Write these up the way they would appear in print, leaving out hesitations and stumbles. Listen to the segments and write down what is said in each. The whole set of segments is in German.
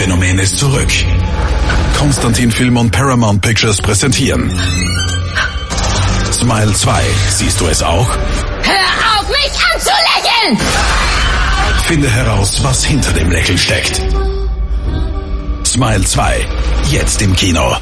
Phänomen ist zurück. Konstantin Film und Paramount Pictures präsentieren Smile 2. Siehst du es auch? Hör auf, mich anzulächeln! Finde heraus, was hinter dem Lächeln steckt. Smile 2. Jetzt im Kino.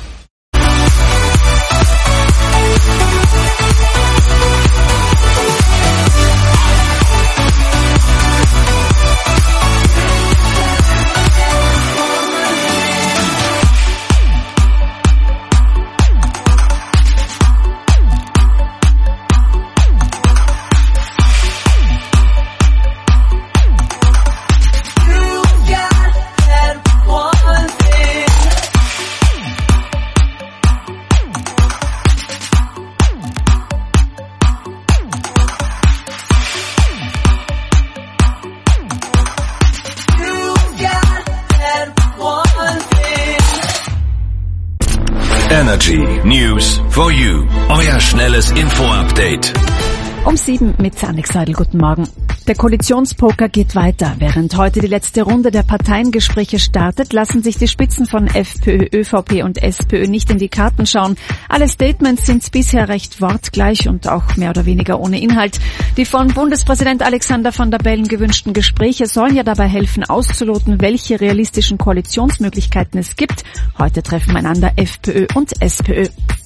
Energy News for You. Euer schnelles Info-Update. Um 7 mit Annik Seidel. Guten Morgen. Der Koalitionspoker geht weiter. Während heute die letzte Runde der Parteiengespräche startet, lassen sich die Spitzen von FPÖ, ÖVP und SPÖ nicht in die Karten schauen. Alle Statements sind bisher recht wortgleich und auch mehr oder weniger ohne Inhalt. Die von Bundespräsident Alexander Van der Bellen gewünschten Gespräche sollen ja dabei helfen, auszuloten, welche realistischen Koalitionsmöglichkeiten es gibt. Heute treffen einander FPÖ und SPÖ.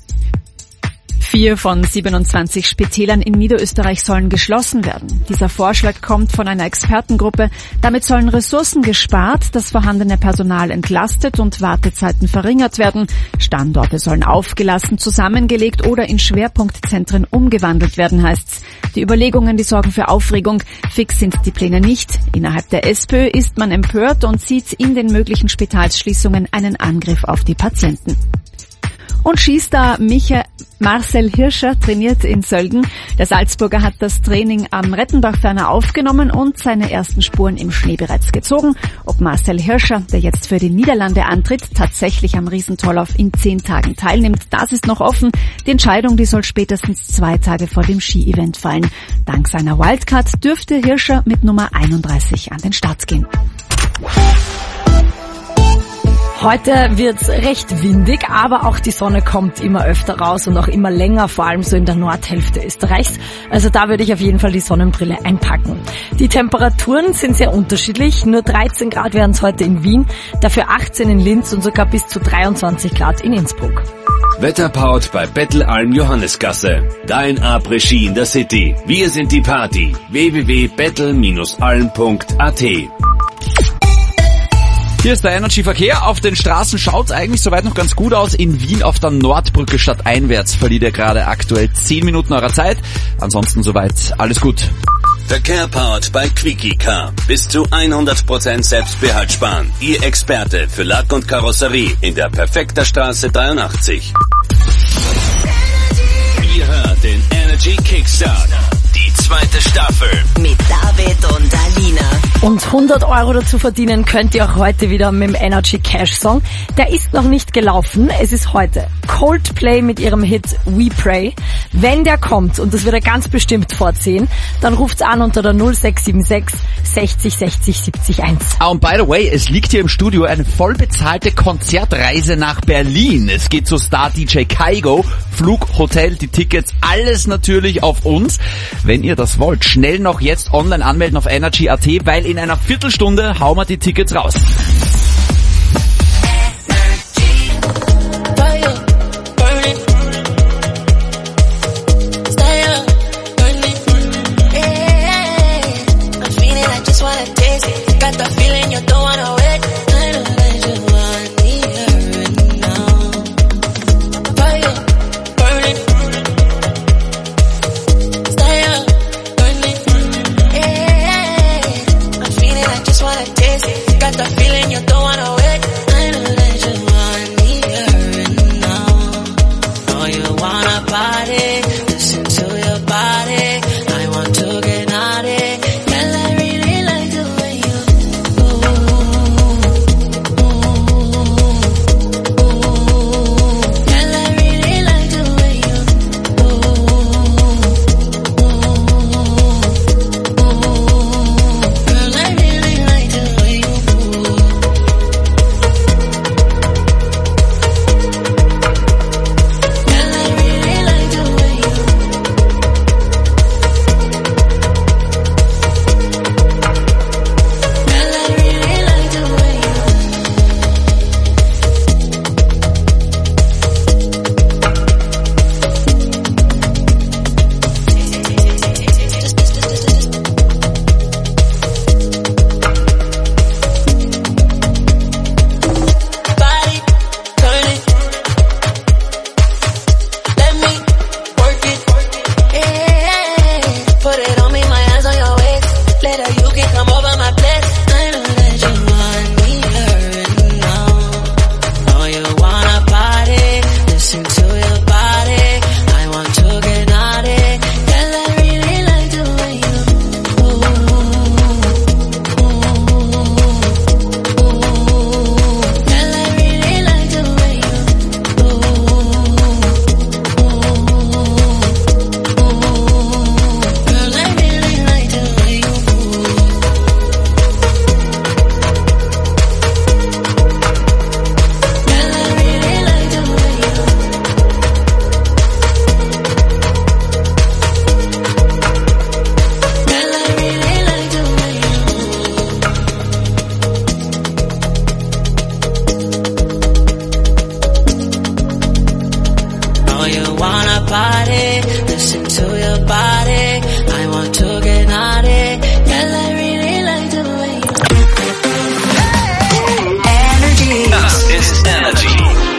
4 von 27 Spitälern in Niederösterreich sollen geschlossen werden. Dieser Vorschlag kommt von einer Expertengruppe. Damit sollen Ressourcen gespart, das vorhandene Personal entlastet und Wartezeiten verringert werden. Standorte sollen aufgelassen, zusammengelegt oder in Schwerpunktzentren umgewandelt werden, heißt's. Die Überlegungen, die sorgen für Aufregung. Fix sind die Pläne nicht. Innerhalb der SPÖ ist man empört und sieht in den möglichen Spitalsschließungen einen Angriff auf die Patienten. Und Skistar Marcel Hirscher trainiert in Sölden. Der Salzburger hat das Training am Rettendorf-Ferner aufgenommen und seine ersten Spuren im Schnee bereits gezogen. Ob Marcel Hirscher, der jetzt für die Niederlande antritt, tatsächlich am Riesentorlauf in 10 Tagen teilnimmt, das ist noch offen. Die Entscheidung, die soll spätestens 2 Tage vor dem Ski-Event fallen. Dank seiner Wildcard dürfte Hirscher mit Nummer 31 an den Start gehen. Heute wird's recht windig, aber auch die Sonne kommt immer öfter raus und auch immer länger, vor allem so in der Nordhälfte Österreichs. Also da würde ich auf jeden Fall die Sonnenbrille einpacken. Die Temperaturen sind sehr unterschiedlich. Nur 13 Grad wären es heute in Wien, dafür 18 in Linz und sogar bis zu 23 Grad in Innsbruck. Wetterpaut bei Bettelalm Johannesgasse. Dein Après-Ski in der City. Wir sind die Party. www.bettel-alm.at. Hier ist der Energy-Verkehr. Auf den Straßen schaut's eigentlich soweit noch ganz gut aus. In Wien auf der Nordbrücke stadteinwärts verliert ihr gerade aktuell 10 Minuten eurer Zeit. Ansonsten soweit alles gut. Verkehr powered bei Quickie Car. Bis zu 100% Selbstbehalt sparen. Ihr Experte für Lack und Karosserie in der Perfekter Straße 83. Ihr hört den Energy Kickstart. Die 2. Staffel. Mit David und Alina. Und 100 € dazu verdienen könnt ihr auch heute wieder mit dem Energy Cash Song. Der ist noch nicht gelaufen. Es ist heute Coldplay mit ihrem Hit We Pray. Wenn der kommt, und das wird er ganz bestimmt vor 10, dann ruft's an unter der 0676 60 60 70 1. Und by the way, es liegt hier im Studio eine vollbezahlte Konzertreise nach Berlin. Es geht zu Star DJ Kygo. Flug, Hotel, die Tickets, alles natürlich auf uns. Wenn ihr das wollt, schnell noch jetzt online anmelden auf energy.at, weil in einer Viertelstunde hauen wir die Tickets raus.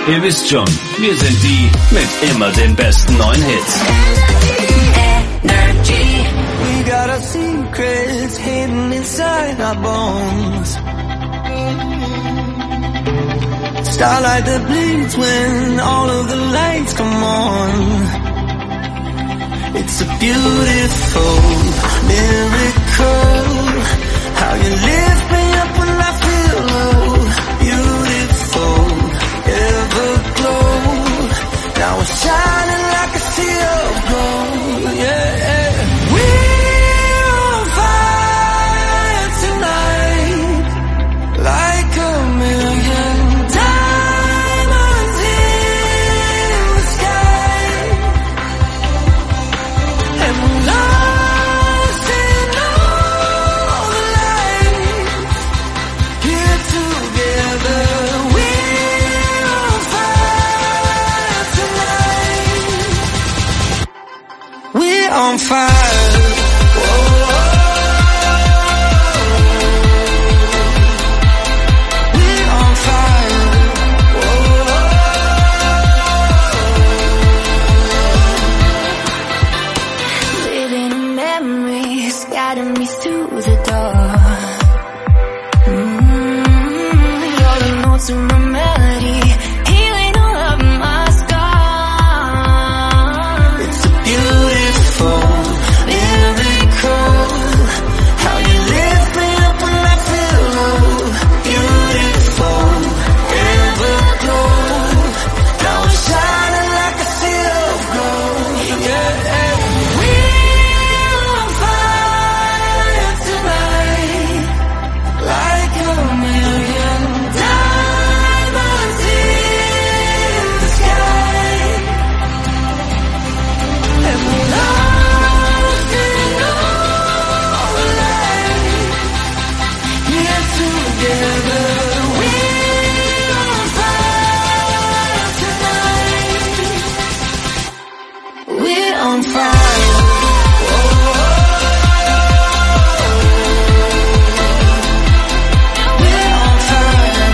Ihr wisst schon, wir sind die mit immer den besten neuen Hits. We got our secrets hidden inside our bones. Starlight that bleeds when all of the lights come on. It's a beautiful miracle. How you lift me up when I feel low. Beautiful, everglow. Now we're shining like a sea of gold. Yeah. We're on fire tonight, like a million diamonds in the sky. And we're lost in all the light. Here together, we're on fire tonight. We're on fire. Whoa. We're on fire. Whoa. Living in memories, guiding me through the door. You're the notes in my melody, healing all of my scars. It's a beautiful miracle. How you lift me up when I feel low. Beautiful, everglow. Now we're shining like a sea of gold. Yeah. We're on fire tonight, like a million diamonds in the sky. And we're lost in all the light. Here together, we're on fire tonight. We're on fire. We're on fire.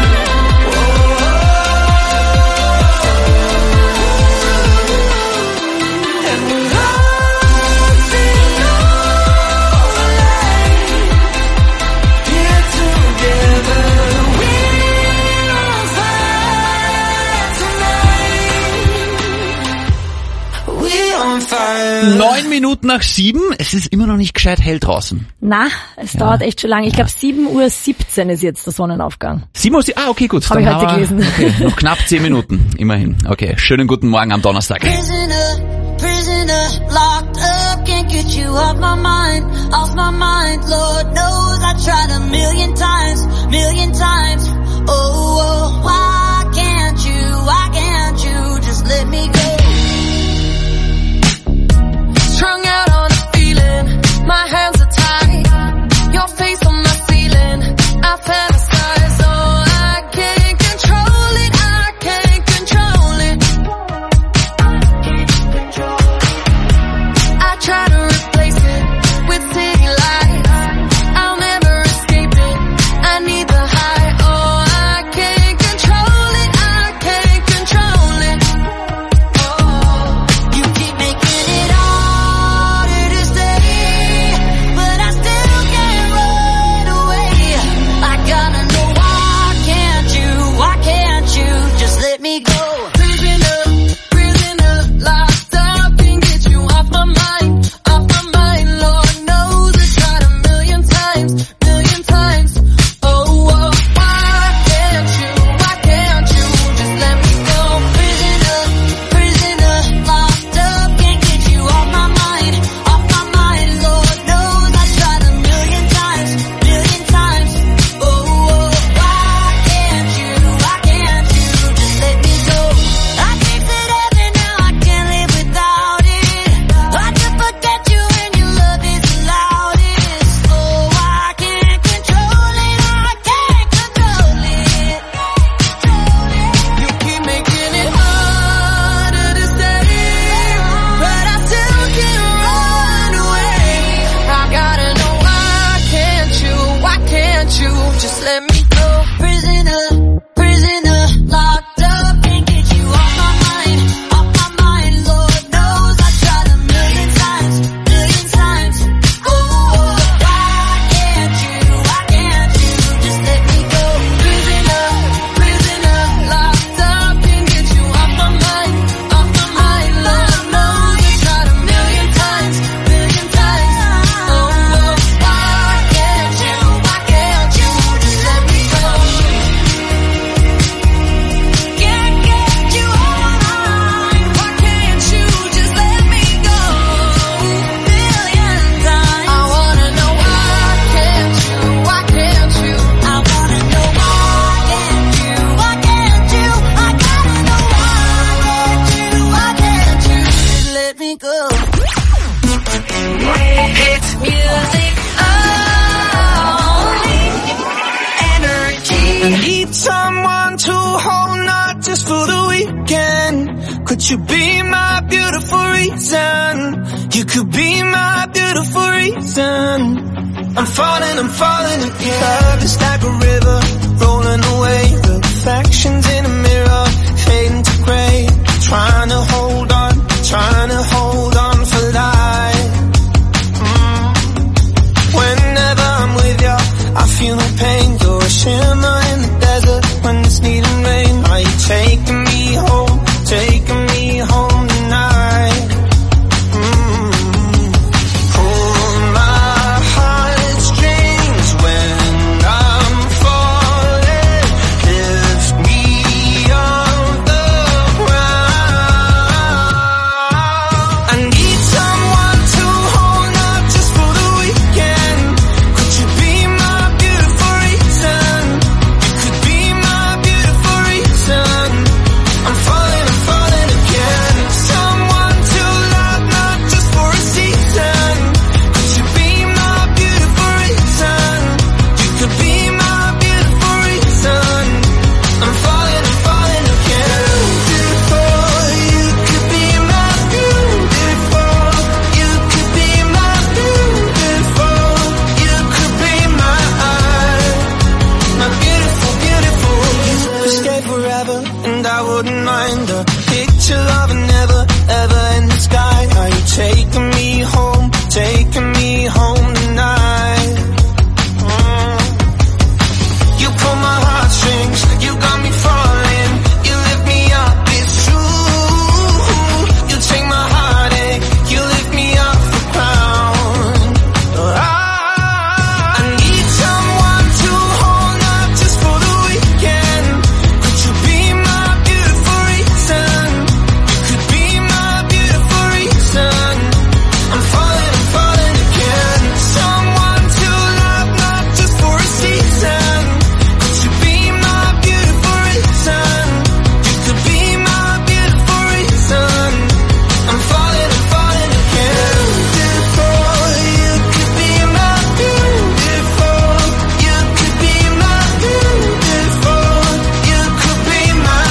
And we're lost in all the light. Here together, we're on fire tonight. We're on fire. 9 Minuten nach 7, es ist immer noch nicht gescheit hell draußen. Na, es dauert echt schon lange. Ich glaube 7:17 Uhr ist jetzt der Sonnenaufgang. 7 Uhr, okay, gut. Hab dann ich heute haben wir- gelesen. Okay, noch knapp 10 Minuten, immerhin. Okay, schönen guten Morgen am Donnerstag. Prisoner, locked up, can't get you off my mind, Lord knows I tried a million times, oh, why can't you just let me go? Strung out on a feeling, my hands are tied, your face on my ceiling, I fantasize, oh, I can't control it, I try to replace it with city lights, I'll never escape it, I need the high, oh, I need someone to hold, not just for the weekend. Could you be my beautiful reason? You could be my beautiful reason. I'm falling again. Love is like a river, rolling away. The reflections in a mirror, fading to grey. Trying to hold on for life. Whenever I'm with you, I feel no pain. You're a shimmer in the desert when it's needing rain. Are you taking me home tonight? Pull my heartstrings when I'm falling. Lift me off the ground. I need someone to hold, not just for the weekend. Could you be my beautiful reason? You could be my beautiful reason. I'm falling again. Someone to love, not just for a season. Could you be my beautiful reason? You could be my beautiful reason. I'm falling again. Beautiful, you could be my beautiful. You could be my beautiful. You could be my beautiful, beautiful. You could stay forever, and I wouldn't mind a picture of a never, ever in the sky. Are you taking me home tonight? You pull my heartstrings, you got me falling. You lift me up, it's true. You take my heartache, you lift me off the ground. I need someone to hold, not just for the weekend. Could you be my beautiful reason? You could be my beautiful reason. I'm falling again. Someone to love, not just for a season. Could you be my beautiful reason? You could be my beautiful reason. I'm falling again. Beautiful, you could be my beautiful. You could be my beautiful. You could be my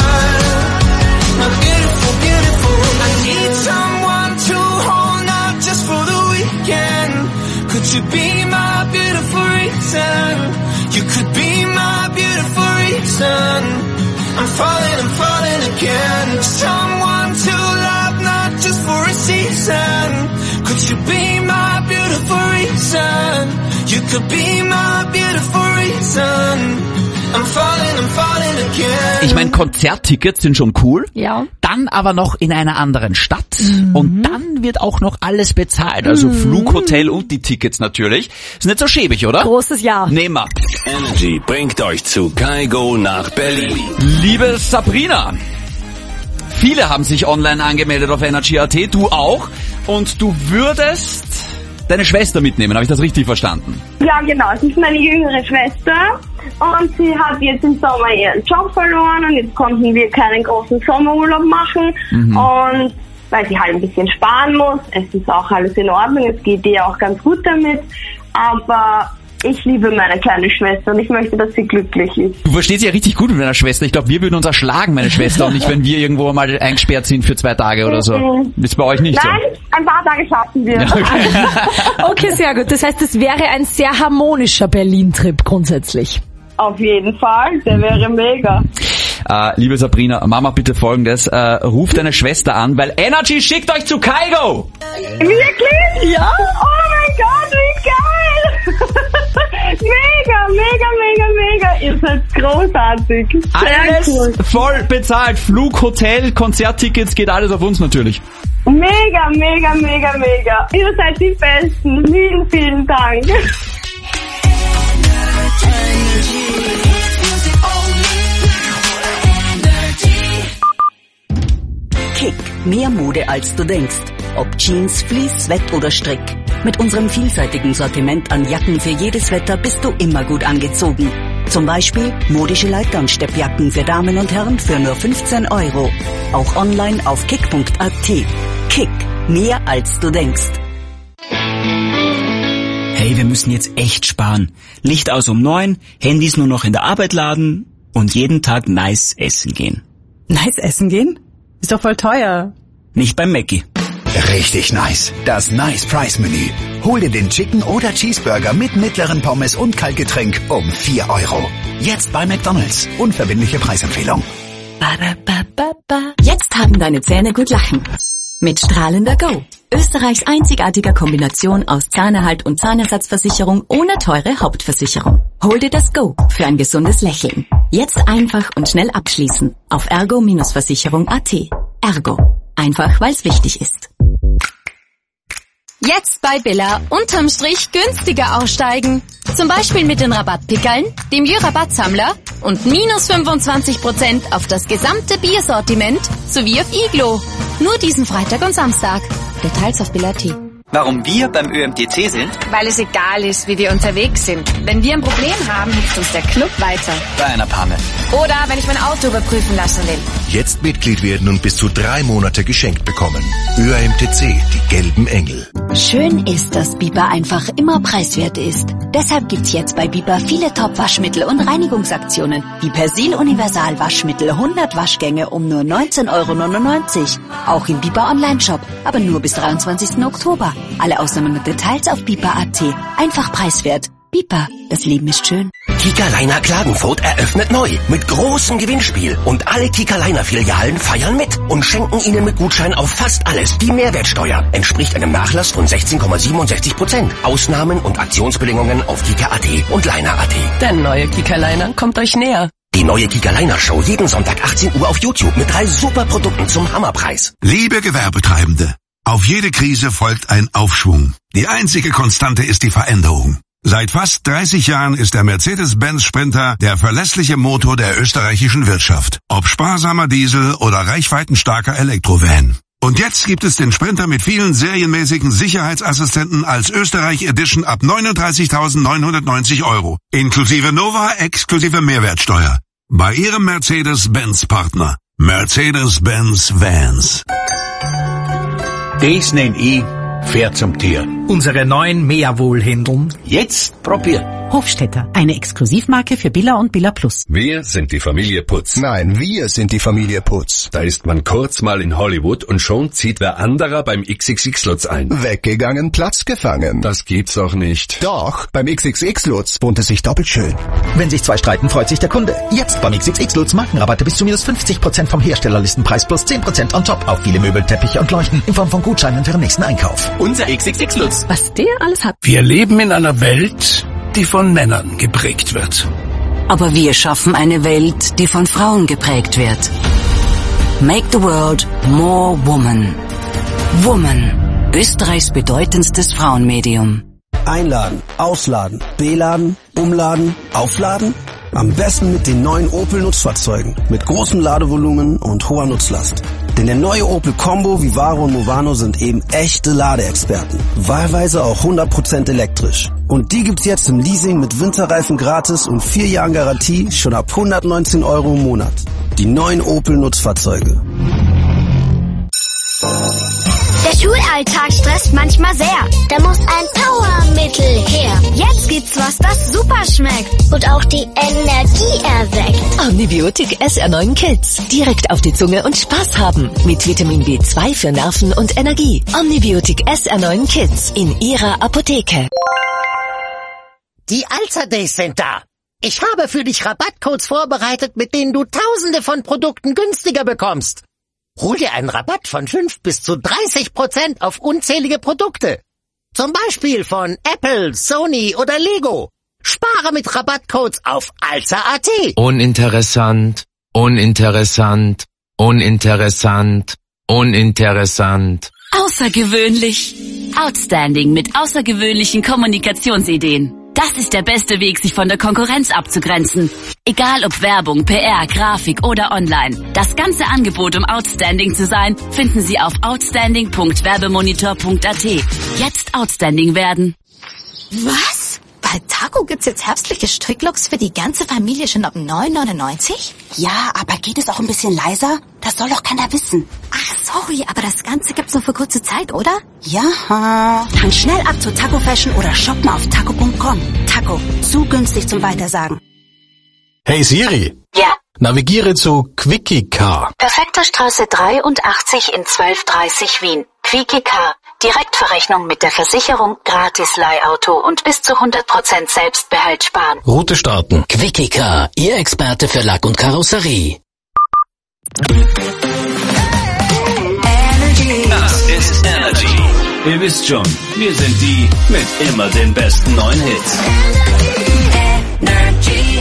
beautiful, beautiful. I need someone to hold, not just for the weekend. Could you be my beautiful reason? You could be my beautiful reason. I'm falling again. Someone to love, not just for a season. Could you be my beautiful reason? You could be my beautiful reason. I'm falling again. Ich meine, Konzerttickets sind schon cool. Ja. Dann aber noch in einer anderen Stadt. Und dann wird auch noch alles bezahlt. Also Flug, Hotel und die Tickets natürlich. Ist nicht so schäbig, oder? Großes Ja. Nehmen wir. Energy bringt euch zu Kaigo nach Berlin. Liebe Sabrina, viele haben sich online angemeldet auf Energy.at, du auch. Und du würdest deine Schwester mitnehmen, habe ich das richtig verstanden? Ja, genau. Sie ist meine jüngere Schwester und sie hat jetzt im Sommer ihren Job verloren und jetzt konnten wir keinen großen Sommerurlaub machen. Und weil sie halt ein bisschen sparen muss, es ist auch alles in Ordnung, es geht ihr auch ganz gut damit, aber ich liebe meine kleine Schwester und ich möchte, dass sie glücklich ist. Du verstehst ja richtig gut mit deiner Schwester. Ich glaube, wir würden uns erschlagen, meine Schwester, und nicht, wenn wir irgendwo mal eingesperrt sind für 2 Tage oder so. Ist bei euch nicht Nein, ein paar Tage schaffen wir. so? Okay. Okay, sehr gut. Das heißt, es wäre ein sehr harmonischer Berlin-Trip grundsätzlich. Auf jeden Fall, der wäre mega. Liebe Sabrina, Mama, bitte Folgendes. Ruf deine Schwester an, weil Energy schickt euch zu Kaigo. Wirklich? Ja. Oh mein Gott, wie geil! Mega, mega, mega, mega. Ihr seid großartig. Sehr Alles cool. voll bezahlt. Flug, Hotel, Konzerttickets, geht alles auf uns natürlich. Mega, mega, mega, mega. Ihr seid die Besten. Vielen, vielen Dank. Kick, mehr Mode als du denkst. Ob Jeans, Fleece, Sweat oder Strick. Mit unserem vielseitigen Sortiment an Jacken für jedes Wetter bist du immer gut angezogen. Zum Beispiel modische Leitern-Steppjacken für Damen und Herren für nur 15 €. Auch online auf kick.at. Kick, mehr als du denkst. Hey, wir müssen jetzt echt sparen. Licht aus um 9, Handys nur noch in der Arbeit laden und jeden Tag nice essen gehen. Nice essen gehen? Ist doch voll teuer. Nicht beim Mackie. Richtig nice. Das Nice Price Menü. Hol dir den Chicken oder Cheeseburger mit mittleren Pommes und Kaltgetränk um 4 €. Jetzt bei McDonald's. Unverbindliche Preisempfehlung. Jetzt haben deine Zähne gut lachen. Mit Strahlender Go. Österreichs einzigartiger Kombination aus Zahnerhalt und Zahnersatzversicherung ohne teure Hauptversicherung. Hol dir das Go für ein gesundes Lächeln. Jetzt einfach und schnell abschließen auf ergo-versicherung.at. Ergo. Einfach, weil's wichtig ist. Jetzt bei Billa unterm Strich günstiger aussteigen. Zum Beispiel mit den Rabattpickeln, dem Jö-Rabattsammler und minus 25% auf das gesamte Biersortiment sowie auf Iglo. Nur diesen Freitag und Samstag. Details auf Billa.at. Warum wir beim ÖMTC sind? Weil es egal ist, wie wir unterwegs sind. Wenn wir ein Problem haben, hilft uns der Club weiter. Bei einer Panne. Oder wenn ich mein Auto überprüfen lassen will. Jetzt Mitglied werden und bis zu 3 Monate geschenkt bekommen. ÖMTC, die gelben Engel. Schön ist, dass Biber einfach immer preiswert ist. Deshalb gibt's jetzt bei Biber viele Top-Waschmittel und Reinigungsaktionen, wie Persil Universal Waschmittel 100 Waschgänge um nur 19,99 €. Auch im Biber Online-Shop, aber nur bis 23. Oktober. Alle Ausnahmen und Details auf Biber.at. Einfach preiswert. Biber, das Leben ist schön. Kika-Liner Klagenfurt eröffnet neu mit großem Gewinnspiel und alle Kika-Liner-Filialen feiern mit und schenken Ihnen mit Gutschein auf fast alles die Mehrwertsteuer. Entspricht einem Nachlass von 16,67%. Ausnahmen und Aktionsbedingungen auf Kika.at und Liner.at. Der neue Kika-Liner kommt euch näher. Die neue Kika-Liner-Show jeden Sonntag 18 Uhr auf YouTube mit 3 super Produkten zum Hammerpreis. Liebe Gewerbetreibende, auf jede Krise folgt ein Aufschwung. Die einzige Konstante ist die Veränderung. Seit fast 30 Jahren ist der Mercedes-Benz Sprinter der verlässliche Motor der österreichischen Wirtschaft. Ob sparsamer Diesel oder reichweitenstarker Elektrovan. Und jetzt gibt es den Sprinter mit vielen serienmäßigen Sicherheitsassistenten als Österreich Edition ab 39.990 €. Inklusive Nova, exklusive Mehrwertsteuer. Bei Ihrem Mercedes-Benz-Partner. Mercedes-Benz Vans. Das nenn ich Pferd zum Tier. Unsere neuen Meerwohlhändeln. Jetzt probier. Hofstetter, eine Exklusivmarke für Billa und Billa Plus. Wir sind die Familie Putz. Nein, wir sind die Familie Putz. Da ist man kurz mal in Hollywood und schon zieht wer anderer beim XXX-Lutz ein. Weggegangen, Platz gefangen. Das gibt's auch nicht. Doch, beim XXX-Lutz wohnt es sich doppelt schön. Wenn sich zwei streiten, freut sich der Kunde. Jetzt beim XXX-Lutz Markenrabatte bis zu minus 50% vom Herstellerlistenpreis plus 10% on top auf viele Möbel, Teppiche und Leuchten in Form von Gutscheinen für den nächsten Einkauf. Unser XXX-Lutz. Was der alles hat. Wir leben in einer Welt, die von Männern geprägt wird. Aber wir schaffen eine Welt, die von Frauen geprägt wird. Make the world more woman. Woman. Österreichs bedeutendstes Frauenmedium. Einladen, ausladen, beladen, umladen, aufladen? Am besten mit den neuen Opel Nutzfahrzeugen mit großem Ladevolumen und hoher Nutzlast. Denn der neue Opel Combo, Vivaro und Movano sind eben echte Ladeexperten. Wahlweise auch 100% elektrisch. Und die gibt's jetzt im Leasing mit Winterreifen gratis und 4 Jahren Garantie schon ab 119 € im Monat. Die neuen Opel Nutzfahrzeuge. Der Schulalltag stresst manchmal sehr. Da muss ein Powermittel her. Jetzt gibt's was, das super schmeckt und auch die Energie erweckt. Omnibiotic SR9 Kids. Direkt auf die Zunge und Spaß haben. Mit Vitamin B2 für Nerven und Energie. Omnibiotic SR9 Kids in Ihrer Apotheke. Die Alza Days sind da. Ich habe für dich Rabattcodes vorbereitet, mit denen du Tausende von Produkten günstiger bekommst. Hol dir einen Rabatt von 5 bis zu 30% auf unzählige Produkte. Zum Beispiel von Apple, Sony oder Lego. Spare mit Rabattcodes auf alza.at. Uninteressant, uninteressant, uninteressant, uninteressant. Außergewöhnlich. Outstanding mit außergewöhnlichen Kommunikationsideen. Das ist der beste Weg, sich von der Konkurrenz abzugrenzen. Egal ob Werbung, PR, Grafik oder online. Das ganze Angebot, um outstanding zu sein, finden Sie auf outstanding.werbemonitor.at. Jetzt outstanding werden. Was? Bei Taco gibt's jetzt herbstliche Stricklooks für die ganze Familie schon ab 9,99 €? Ja, aber geht es auch ein bisschen leiser? Das soll doch keiner wissen. Ach Sorry, aber das Ganze gibt's nur für kurze Zeit, oder? Ja. Dann schnell ab zur Taco Fashion oder shoppen auf taco.com. Taco, zu günstig zum Weitersagen. Hey Siri. Ja. Navigiere zu Quickie Car. Perfekter Straße 83 in 1230 Wien. Quickie Car. Direktverrechnung mit der Versicherung, gratis Leihauto und bis zu 100% Selbstbehalt sparen. Route starten. Quickie Car, Ihr Experte für Lack und Karosserie. Das ist Energy. Ihr wisst schon, wir sind die mit immer den besten neuen Hits. Energy.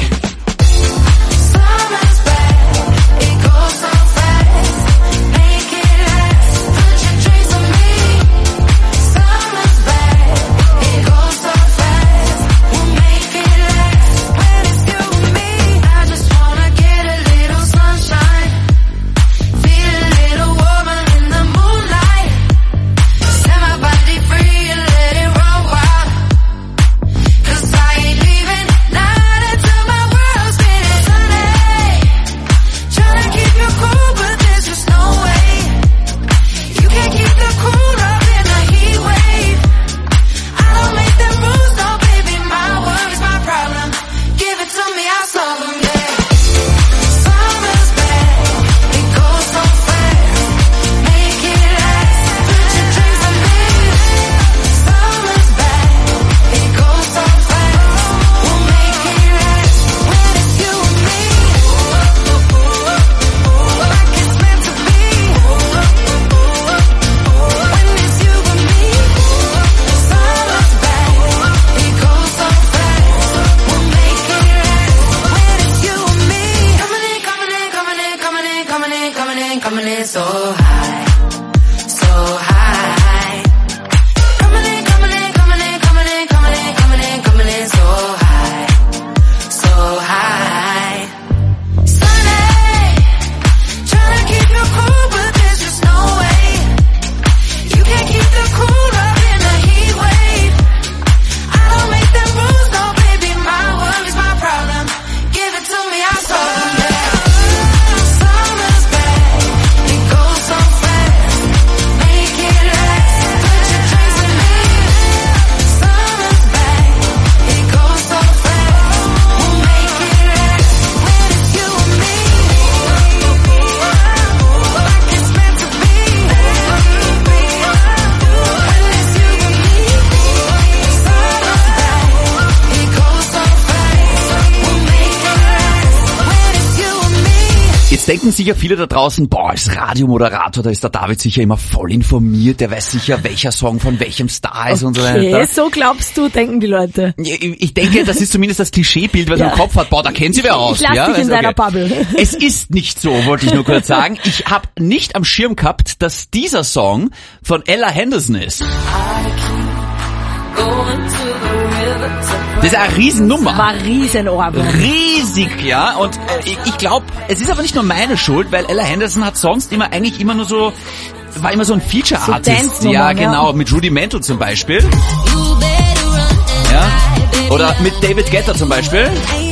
Denken sicher viele da draußen, als Radiomoderator, da ist der David sicher immer voll informiert, der weiß sicher, welcher Song von welchem Star ist und so weiter. Okay, so glaubst du, denken die Leute. Ich denke, das ist zumindest das Klischeebild, was man im Kopf hat, da kennt sie wer aus. Ich lass dich in deiner Bubble. Es ist nicht so, wollte ich nur kurz sagen. Ich habe nicht am Schirm gehabt, dass dieser Song von Ella Henderson ist. Das ist eine Riesennummer. War Riesenohrwurm. Riesig, ja. Und ich glaube, es ist aber nicht nur meine Schuld, weil Ella Henderson hat sonst eigentlich immer nur so, war immer so ein Feature-Artist. So ja, genau. Mit Rudimental zum Beispiel. Ja. Oder mit David Guetta zum Beispiel.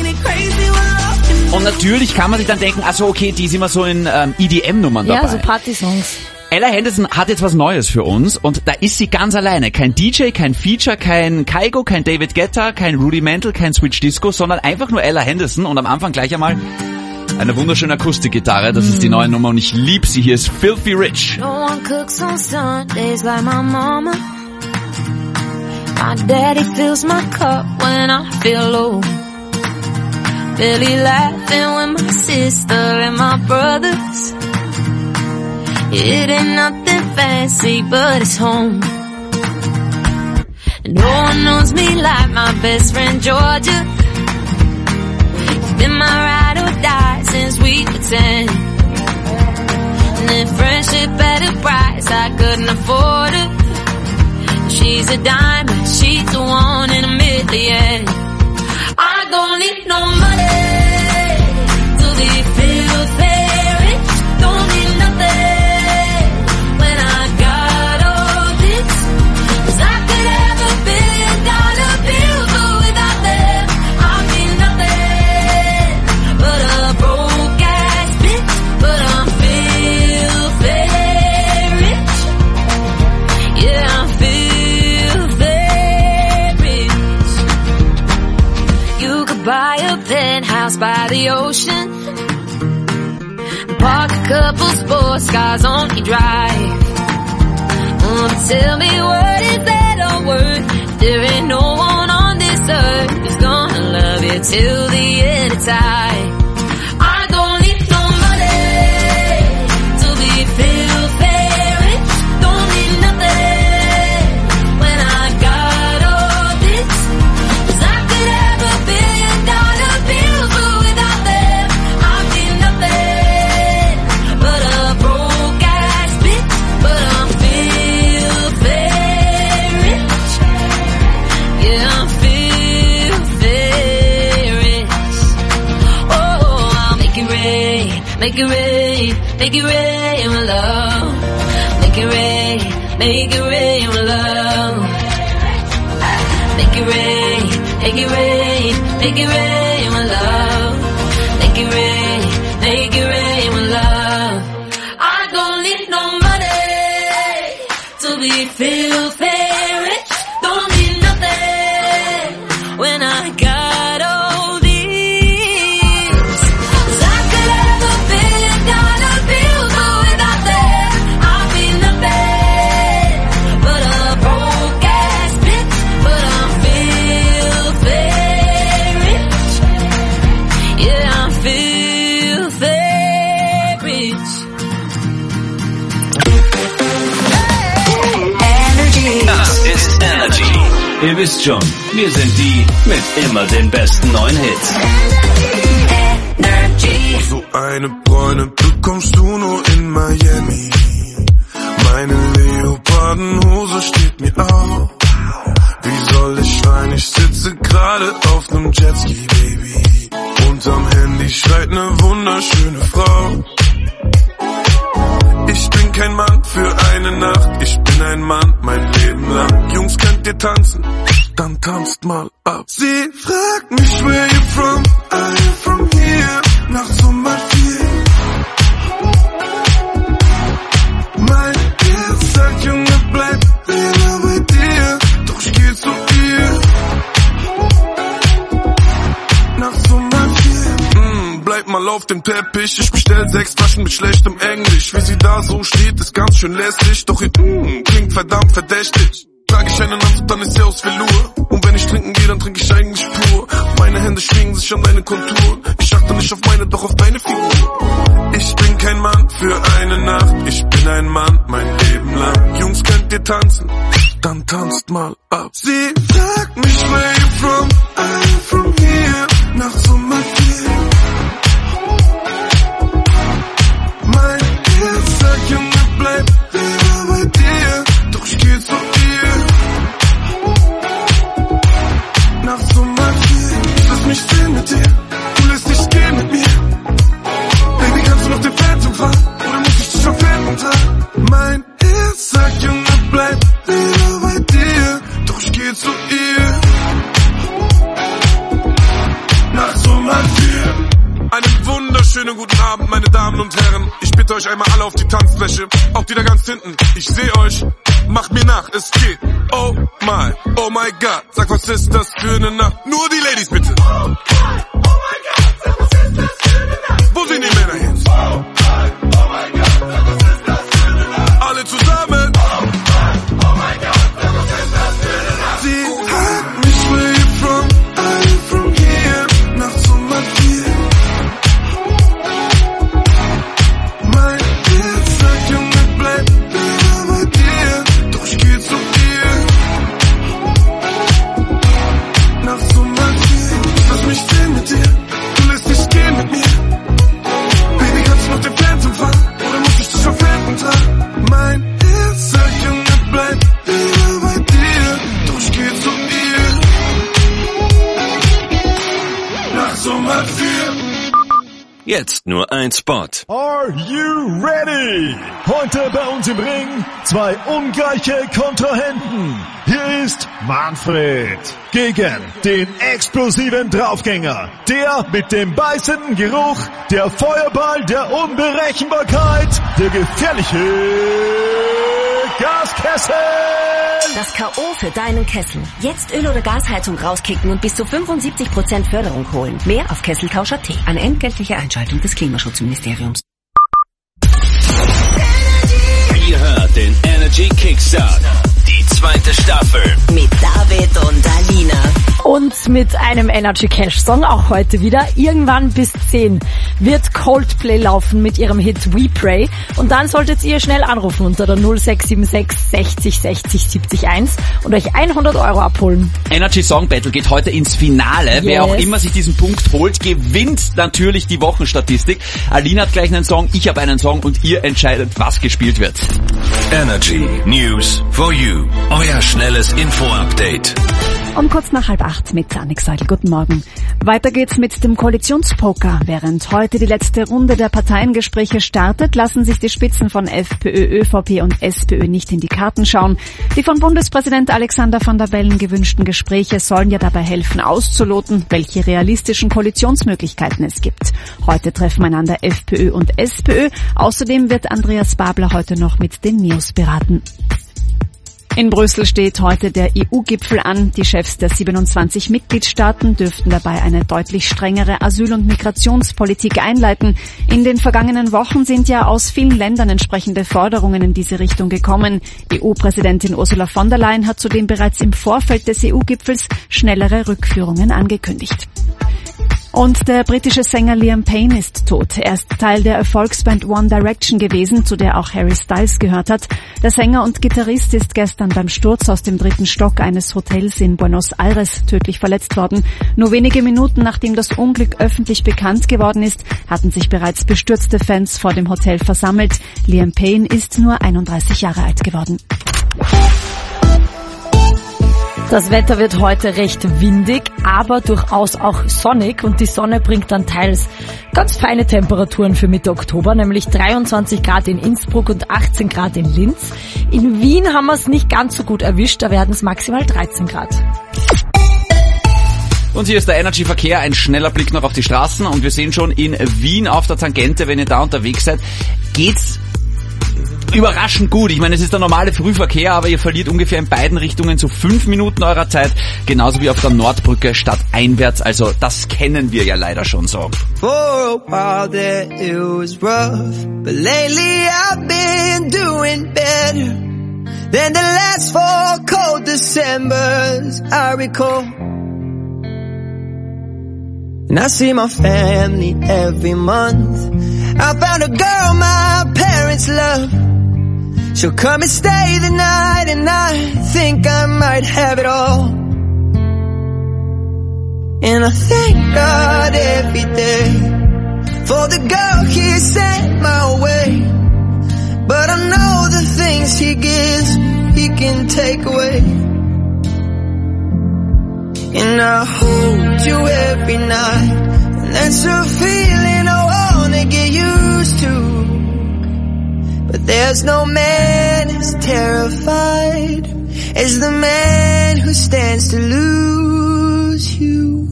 Und natürlich kann man sich dann denken, also okay, die ist immer so in EDM-Nummern dabei. Ja, so Party-Songs. Ella Henderson hat jetzt was Neues für uns und da ist sie ganz alleine. Kein DJ, kein Feature, kein Kygo, kein David Guetta, kein Rudimental, kein Switch Disco, sondern einfach nur Ella Henderson und am Anfang gleich einmal eine wunderschöne Akustikgitarre. Das ist die neue Nummer und ich liebe sie. Hier ist Filthy Rich. No one cooks on Sundays like my mama. My daddy fills my cup when I feel low. Billy laughing with my sister and my brothers. It ain't nothing fancy, but it's home. And no one knows me like my best friend Georgia. She's been my ride or die since we were 10. And if friendship at a price I couldn't afford it. She's a diamond, she's the one in a million. I don't need no money to be filthy rich. Don't need nothing. by the ocean. Park a couple sports cars on your drive. Tell me what is that all worth? There ain't no one on this earth who's gonna love you till the end of time. I don't need no money to be filthy rich. Don't need nothing when I got all this. 'Cause I could have $1 billion bills, but without them I'd be nothing but a broke ass bitch. But I'm filthy rich. Yeah, I'm filthy rich. Oh, I'll make it rain, make it rain, make it rain with love. Make it rain with love. Make it rain, make it rain, make it rain with love. Make it rain with love. I don't need no money to be filthy rich. Don't need nothing when I got all these. 'Cause I could have $1 billion bills, but without them I'd be nothing but a broke ass bitch. But I'm filthy rich. Yeah, I'm filthy rich. Das ist Energy. Ihr wisst schon, wir sind die mit immer den besten neuen Hits. So eine Bräune bekommst du nur in Miami. Meine Leopardenhose steht mir auf. Wie soll ich schreien? Ich sitze gerade auf nem Jetski, Baby. Unterm Handy schreit ne wunderschöne Frau. Ich bin kein Mann für eine Nacht, ich bin ein Mann mein Leben lang. Jungs, könnt ihr tanzen? Dann tanzt mal ab. Sie fragt mich, where you from? Are you from here? Nachts um 4. Mein Herz sagt, Junge, bleib immer bei dir. Doch ich geh zu ihr. Nachts um 4. Bleib mal auf dem Teppich. Ich bestell 6 Taschen mit schlechtem Englisch. Wie sie da so steht, ist ganz schön lässig. Doch ihr klingt verdammt verdächtig. Trage ich einen Anzug, dann ist sie aus Velour. Und wenn ich trinken gehe, dann trinke ich eigentlich pur. Meine Hände schwingen sich an deine Konturen. Ich achte nicht auf meine, doch auf deine Figur. Ich bin kein Mann für eine Nacht. Ich bin ein Mann mein Leben lang. Jungs, könnt ihr tanzen? Dann tanzt mal ab. Sie fragt mich, where you from? Are you from here? Nachts um 4. Mein Herz sagt, Junge, bleib immer bei dir. Doch ich geh zu ihr. Nachts um 4. Ich lass mich sehen mit dir. Du lässt dich gehen mit mir. Baby, kannst du noch den Phantom fahren? Oder muss ich dich verfehlen tragen? Mein Herz sagt, Junge, bleib immer bei dir. Doch ich geh zu ihr. Nachts um 4. Einen wunderschönen guten Abend, meine Damen und Herren. Ich bitte euch einmal alle auf die Tanzfläche. Auch die da ganz hinten. Ich seh euch. Macht mir nach, es geht. Oh my God. Sag, was ist das für eine Nacht? Nur die Ladies bitte. Oh my God. Sag, was ist das für eine Nacht? Wo sind die Männer jetzt? Oh my God. Sag, was ist das für eine Nacht? Alle zusammen. Oh my God. Sag, was ist das für eine Nacht? Sie fragt mich, where you from? Are you from here? Nachts um 4. Mein Herz sagt, Junge, bleib immer bei dir. Doch ich geh zu ihr. Nachts um 4. Ich lass mich sehen mit dir. Du lässt dich gehen mit mir. Baby, kannst du noch den Phantom fahren? Oder muss ich dich verfehlen tragen? Mein Herz sagt, Junge, bleib immer bei dir. Doch ich geh zu ihr. Nachts um 4. Jetzt nur ein Spot. Are you ready? Heute bei uns im Ring 2 ungleiche Kontrahenten. Hier ist Manfred gegen den explosiven Draufgänger. Der mit dem beißenden Geruch, der Feuerball der Unberechenbarkeit, der gefährliche Gaskessel! Das K.O. für deinen Kessel. Jetzt Öl- oder Gasheizung rauskicken und bis zu 75% Förderung holen. Mehr auf kesseltausch.at. Eine entgeltliche Einschaltung des Klimaschutzministeriums. Ihr hört den Energy Kickstart. Die zweite Staffel. Mit David und Alina. Und mit einem Energy Cash Song auch heute wieder. Irgendwann bis 10 wird Coldplay laufen mit ihrem Hit We Pray. Und dann solltet ihr schnell anrufen unter der 0676 60 60 70 1 und euch 100 Euro abholen. Energy Song Battle geht heute ins Finale. Yes. Wer auch immer sich diesen Punkt holt, gewinnt natürlich die Wochenstatistik. Alina hat gleich einen Song, ich habe einen Song und ihr entscheidet, was gespielt wird. Energy News for You. Euer schnelles Info-Update. Um kurz nach 7:30 mit Annik Seidel. Guten Morgen. Weiter geht's mit dem Koalitionspoker. Während heute die letzte Runde der Parteiengespräche startet, lassen sich die Spitzen von FPÖ, ÖVP und SPÖ nicht in die Karten schauen. Die von Bundespräsident Alexander Van der Bellen gewünschten Gespräche sollen ja dabei helfen, auszuloten, welche realistischen Koalitionsmöglichkeiten es gibt. Heute treffen einander FPÖ und SPÖ. Außerdem wird Andreas Babler heute noch mit den Neos beraten. In Brüssel steht heute der EU-Gipfel an. Die Chefs der 27 Mitgliedstaaten dürften dabei eine deutlich strengere Asyl- und Migrationspolitik einleiten. In den vergangenen Wochen sind ja aus vielen Ländern entsprechende Forderungen in diese Richtung gekommen. EU-Präsidentin Ursula von der Leyen hat zudem bereits im Vorfeld des EU-Gipfels schnellere Rückführungen angekündigt. Und der britische Sänger Liam Payne ist tot. Er ist Teil der Erfolgsband One Direction gewesen, zu der auch Harry Styles gehört hat. Der Sänger und Gitarrist ist gestern beim Sturz aus dem 3. Stock eines Hotels in Buenos Aires tödlich verletzt worden. Nur wenige Minuten nachdem das Unglück öffentlich bekannt geworden ist, hatten sich bereits bestürzte Fans vor dem Hotel versammelt. Liam Payne ist nur 31 Jahre alt geworden. Das Wetter wird heute recht windig, aber durchaus auch sonnig und die Sonne bringt dann teils ganz feine Temperaturen für Mitte Oktober, nämlich 23 Grad in Innsbruck und 18 Grad in Linz. In Wien haben wir es nicht ganz so gut erwischt, da werden es maximal 13 Grad. Und hier ist der Energy Verkehr, ein schneller Blick noch auf die Straßen und wir sehen schon in Wien auf der Tangente, wenn ihr da unterwegs seid, geht's überraschend gut. Ich meine, es ist der normale Frühverkehr, aber ihr verliert ungefähr in beiden Richtungen so 5 Minuten eurer Zeit, genauso wie auf der Nordbrücke stadteinwärts. Also das kennen wir ja leider schon so. For a while there it was rough, but lately I've been doing better than the last 4 cold Decembers I recall. And I see my family every month. I found a girl my parents love. She'll come and stay the night, and I think I might have it all. And I thank God every day for the girl He sent my way. But I know the things He gives, He can take away. And I hold you every night, and that's a feeling I wanna get used to. But there's no man as terrified as the man who stands to lose you.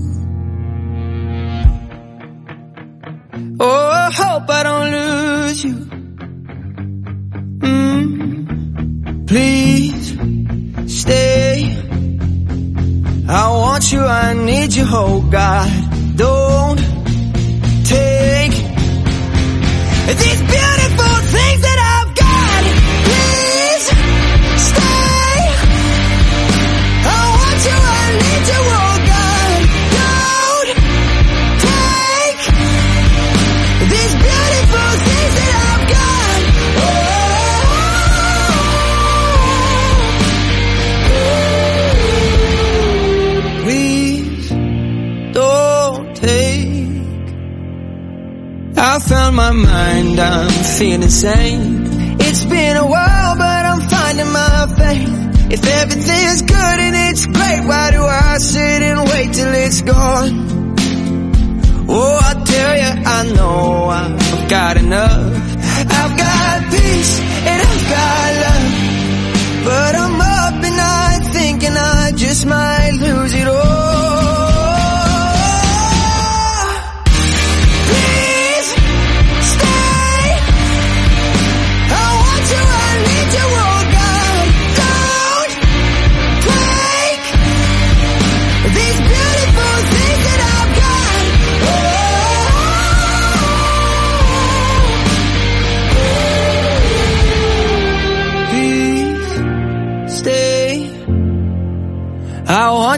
Oh, I hope I don't lose you. Please stay. I want you, I need you, oh God. Don't take these beautiful things that I've got. Please stay. I want you, I need you, oh God. Don't take these beautiful things that I've got. Oh, please don't take. I found my mind, I'm feeling sane. It's been a while, but I'm finding my faith. If everything's good and it's great, why do I sit and wait till it's gone? Oh, I tell you, I know I've got enough. I've got peace and I've got love. But I'm up and I'm thinking I just might lose it all. Please stay. I want you, I need you, oh God.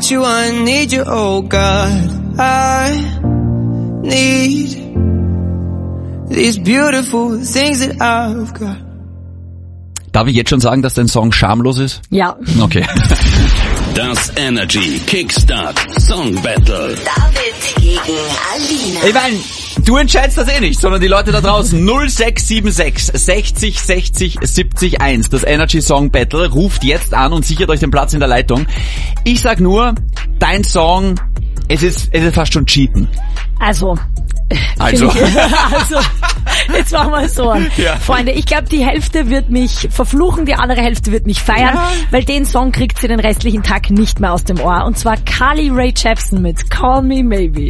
want you, I need you, oh God. I need these beautiful things that I've got. Darf ich jetzt schon sagen, dass dein Song schamlos ist? Ja. Okay. Das Energy Kickstart Song Battle. David gegen Alina. Ich meine, du entscheidest das eh nicht, sondern die Leute da draußen. 0676 60 60 70 1. Das Energy Song Battle. Ruft jetzt an und sichert euch den Platz in der Leitung. Ich sag nur, dein Song, es ist fast schon Cheaten. Also, jetzt machen wir es so. Ja. Freunde, ich glaube, die Hälfte wird mich verfluchen, die andere Hälfte wird mich feiern, weil den Song kriegt sie den restlichen Tag nicht mehr aus dem Ohr. Und zwar Carly Rae Jepsen mit Call Me Maybe.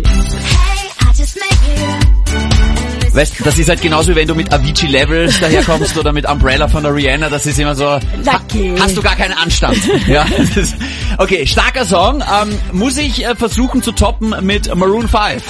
Weißt, das ist halt genauso, wie wenn du mit Avicii Levels daherkommst oder mit Umbrella von der Rihanna, das ist immer so, hast du gar keinen Anstand. Ja, okay, starker Song, muss ich versuchen zu toppen mit Maroon 5.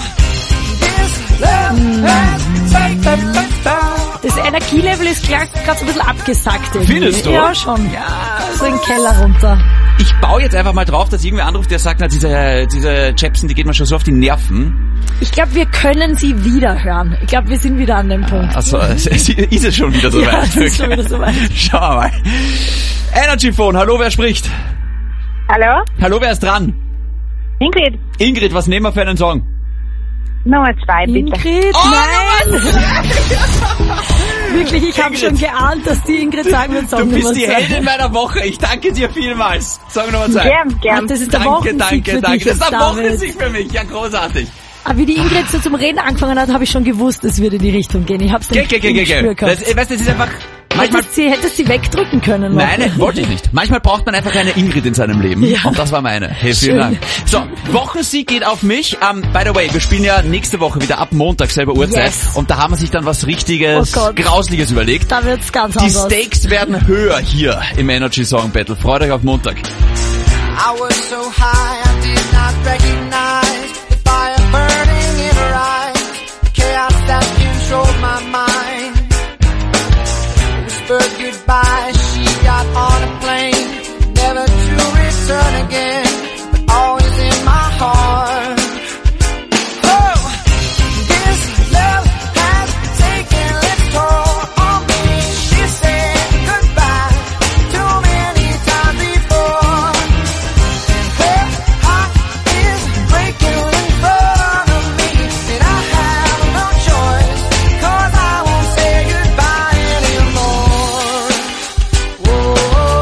Das Energielevel ist gerade so ein bisschen abgesackt. Irgendwie. Findest du? Ja, schon. Ja, so in den Keller runter. Ich baue jetzt einfach mal drauf, dass irgendwer anruft, der sagt, na, diese Jepsen, die geht mir schon so auf die Nerven. Ich glaube, wir können sie wieder hören. Ich glaube, wir sind wieder an dem Punkt. Achso, ist es schon wieder so weit? Ja, es ist schon wieder so weit. Schauen wir mal. Energy Phone, hallo, wer spricht? Hallo? Hallo, wer ist dran? Ingrid. Ingrid, was nehmen wir für einen Song? Nummer 2, bitte. Ingrid, nein! Wirklich, ich habe schon geahnt, dass die Ingrid sagen wird, Song Du bist Nummer die 2. Heldin meiner Woche. Ich danke dir vielmals. Song Nummer 2. Gern. Das ist der Wochensieg für dich, Das ist der David. Wochensieg für mich. Ja, großartig. Aber wie die Ingrid so zum Reden angefangen hat, habe ich schon gewusst, es würde in die Richtung gehen. Ich habe es nicht im Gespür gehabt. Das ist einfach... Manchmal Hättest sie wegdrücken können. Noch. Nein, wollte ich nicht. Manchmal braucht man einfach eine Ingrid in seinem Leben. Ja. Und das war meine. Hey, vielen Dank. So, Wochensieg geht auf mich. By the way, wir spielen ja nächste Woche wieder ab Montag, selber Uhrzeit. Yes. Und da haben wir sich dann was richtiges, Grausliches überlegt. Da wird's ganz Die anders. Stakes werden höher hier im Energy Song Battle. Freut euch auf Montag. I was so high, I did not recognize the fire burning in her eyes, the chaos that controlled my mind. Whispered goodbye, she got on a plane, never to return again, but always in my heart. Oh, this love has taken its toll on me. She said goodbye too many times before. Her heart is breaking in front of me, and I have no choice, 'cause I won't say goodbye anymore. Whoa,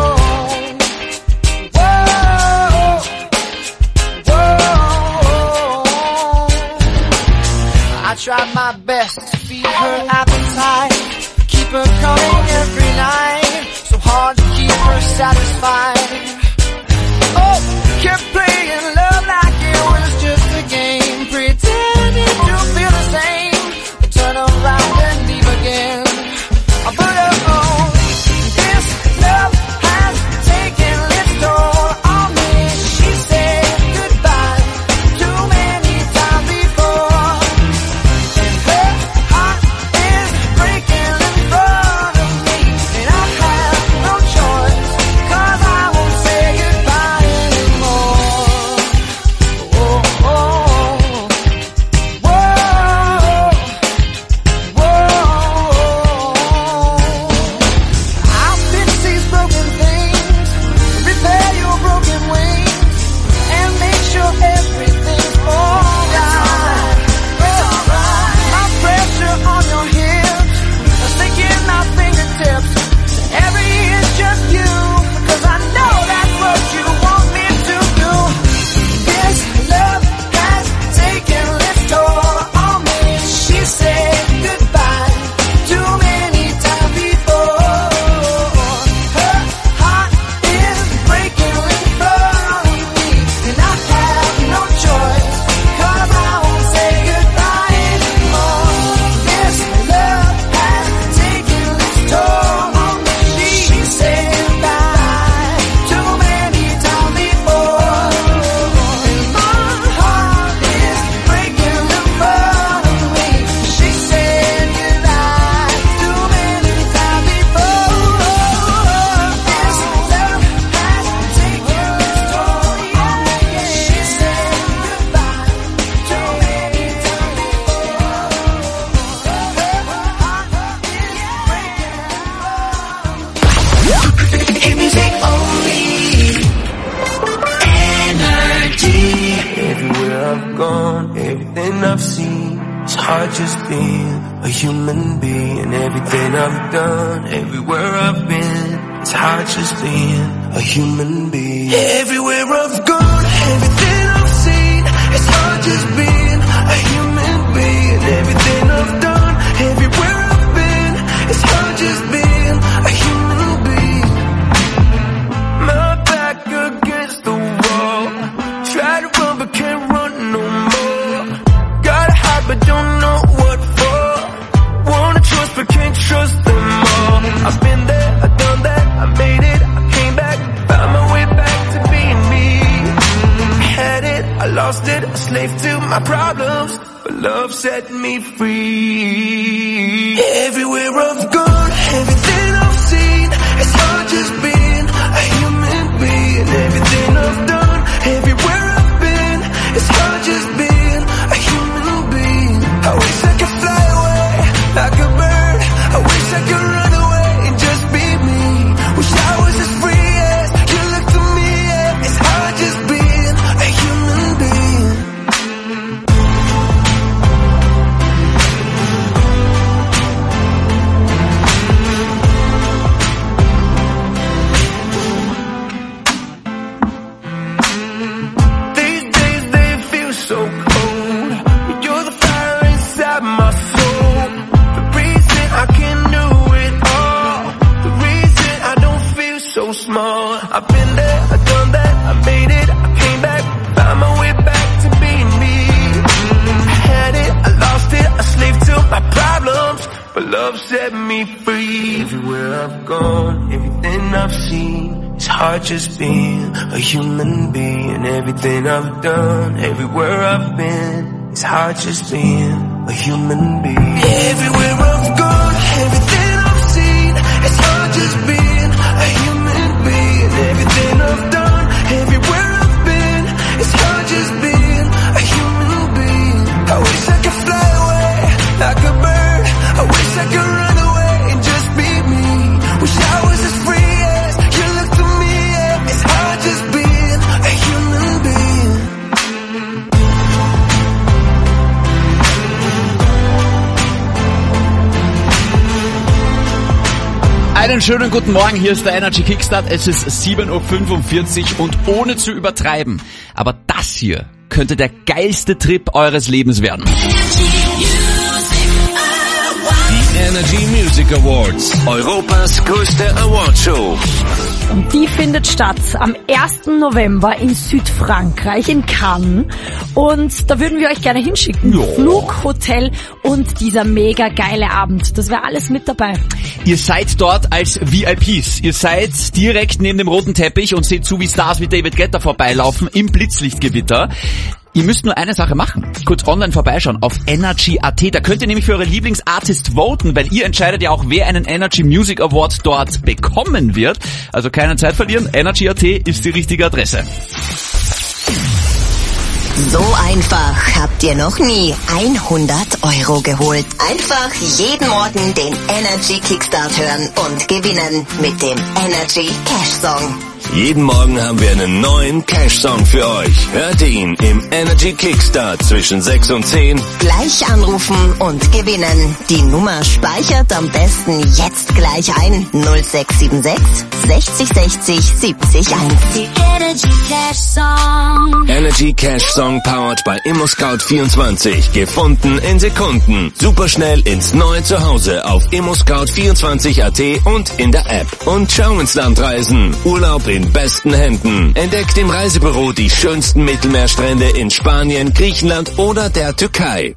I tried my best to feed her appetite, keep her coming every night, so hard to keep her satisfied. Oh, kept playing love like it was just a game, pretending to feel the same, but turn around and leave again. But oh, this love has taken its toll on me. She said goodbye too many times before, and her heart is breaking in front of me, and I have no choice, 'cause I hard just being a human being. Everything I've done, everywhere I've been, it's hard just being a human being. Everywhere I've gone, everything I've seen, it's hard just being a human being. Everything I've done, everywhere I've been, it's hard just being a human being. My back against the wall, try to run but can't run no more. Gotta hide but don't know what for. Wanna trust but can't trust them all. I've been there, I've done that, I made it, I came back, found my way back to being me. I had it, I lost it, a slave to my problems, but love set me free. Everywhere I've gone, everything I've seen, it's hard just being a human being. Everything I've done, everywhere I've been, it's hard just being a human being. I wish I could fly away like a bird. I wish I could run away and just be me. Wish I was as free as you look to me. Yeah. It's hard just being a human being. These days they feel so cold. You're the fire inside my soul. The reason I can do it all. The reason I don't feel so small. I've been there, I've done that, I made it, I came back, found my way back to being me. I had it, I lost it, a slave to my problems, but love set me free. Everywhere I've gone, everything I've seen, it's hard just being a human being. Everything I've done, everywhere I've been, it's hard just being a human being. Everywhere I've gone, everything I've seen, it's hard just being a human being. Everything I've done, everywhere I've been, it's hard just being a human being. I wish I could fly away like a bird. I wish I could run away and just be me. Wish I was as free as you look to me. Yeah. It's hard just being a human being. Einen schönen guten Morgen, hier ist der Energy Kickstart. Es ist 7:45 Uhr und ohne zu übertreiben, aber das hier könnte der geilste Trip eures Lebens werden. Die Energy Music Awards, Europas größte Awardshow. Und die findet statt am 1. November in Südfrankreich, in Cannes. Und da würden wir euch gerne hinschicken. Ja. Flug, Hotel und dieser mega geile Abend. Das wäre alles mit dabei. Ihr seid dort als VIPs. Ihr seid direkt neben dem roten Teppich und seht zu, wie Stars wie David Guetta vorbeilaufen im Blitzlichtgewitter. Ihr müsst nur eine Sache machen. Kurz online vorbeischauen auf Energy.at. Da könnt ihr nämlich für eure Lieblingsartist voten, weil ihr entscheidet ja auch, wer einen Energy Music Award dort bekommen wird. Also keine Zeit verlieren. Energy.at ist die richtige Adresse. So einfach habt ihr noch nie 100 € geholt. Einfach jeden Morgen den Energy Kickstart hören und gewinnen mit dem Energy Cash Song. Jeden Morgen haben wir einen neuen Cash-Song für euch. Hört ihr ihn im Energy Kickstart zwischen 6 und 10. Gleich anrufen und gewinnen. Die Nummer speichert am besten jetzt gleich ein. 0676 60 60 70 1. Die Energy Cash Song. Energy Cash Song powered by ImmoScout24. Gefunden in Sekunden. Superschnell ins neue Zuhause auf ImmoScout24.at und in der App. Und schau ins Land reisen. Urlaub in besten Händen. Entdeckt im Reisebüro die schönsten Mittelmeerstrände in Spanien, Griechenland oder der Türkei.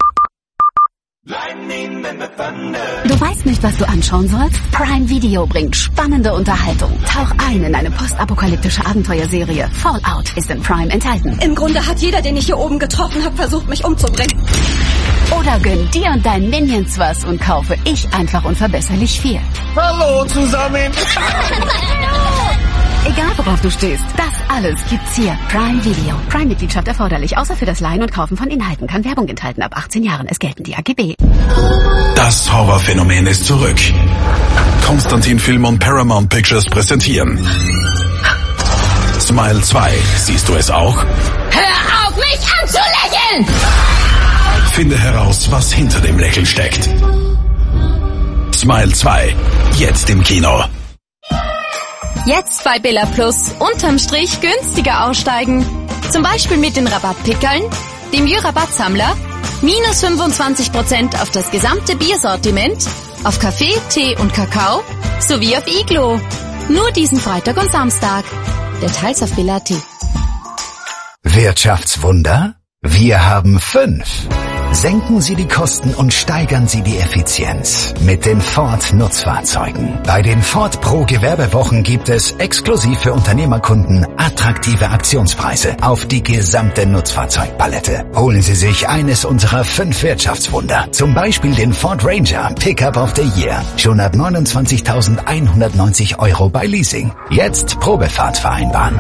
Du weißt nicht, was du anschauen sollst? Prime Video bringt spannende Unterhaltung. Tauch ein in eine postapokalyptische Abenteuerserie. Fallout ist in Prime enthalten. Im Grunde hat jeder, den ich hier oben getroffen habe, versucht, mich umzubringen. Oder gönn dir und deinen Minions was und kaufe Ich einfach unverbesserlich 4. Hallo zusammen! Egal worauf du stehst, das alles gibt's hier. Prime Video. Prime-Mitgliedschaft erforderlich, außer für das Leihen und Kaufen von Inhalten. Kann Werbung enthalten. Ab 18 Jahren. Es gelten die AGB. Das Horrorphänomen ist zurück. Konstantin Film und Paramount Pictures präsentieren Smile 2. Siehst du es auch? Hör auf, mich anzulächeln! Finde heraus, was hinter dem Lächeln steckt. Smile 2. Jetzt im Kino. Jetzt bei Billa Plus unterm Strich günstiger aussteigen. Zum Beispiel mit den Rabattpickeln, dem Jö-Rabattsammler, minus 25% auf das gesamte Biersortiment, auf Kaffee, Tee und Kakao sowie auf Iglo. Nur diesen Freitag und Samstag. Details auf Billa.at. Wirtschaftswunder? Wir haben 5. Senken Sie die Kosten und steigern Sie die Effizienz mit den Ford Nutzfahrzeugen. Bei den Ford Pro Gewerbewochen gibt es exklusiv für Unternehmerkunden attraktive Aktionspreise auf die gesamte Nutzfahrzeugpalette. Holen Sie sich eines unserer 5 Wirtschaftswunder. Zum Beispiel den Ford Ranger Pickup of the Year. Schon ab 29.190 € bei Leasing. Jetzt Probefahrt vereinbaren.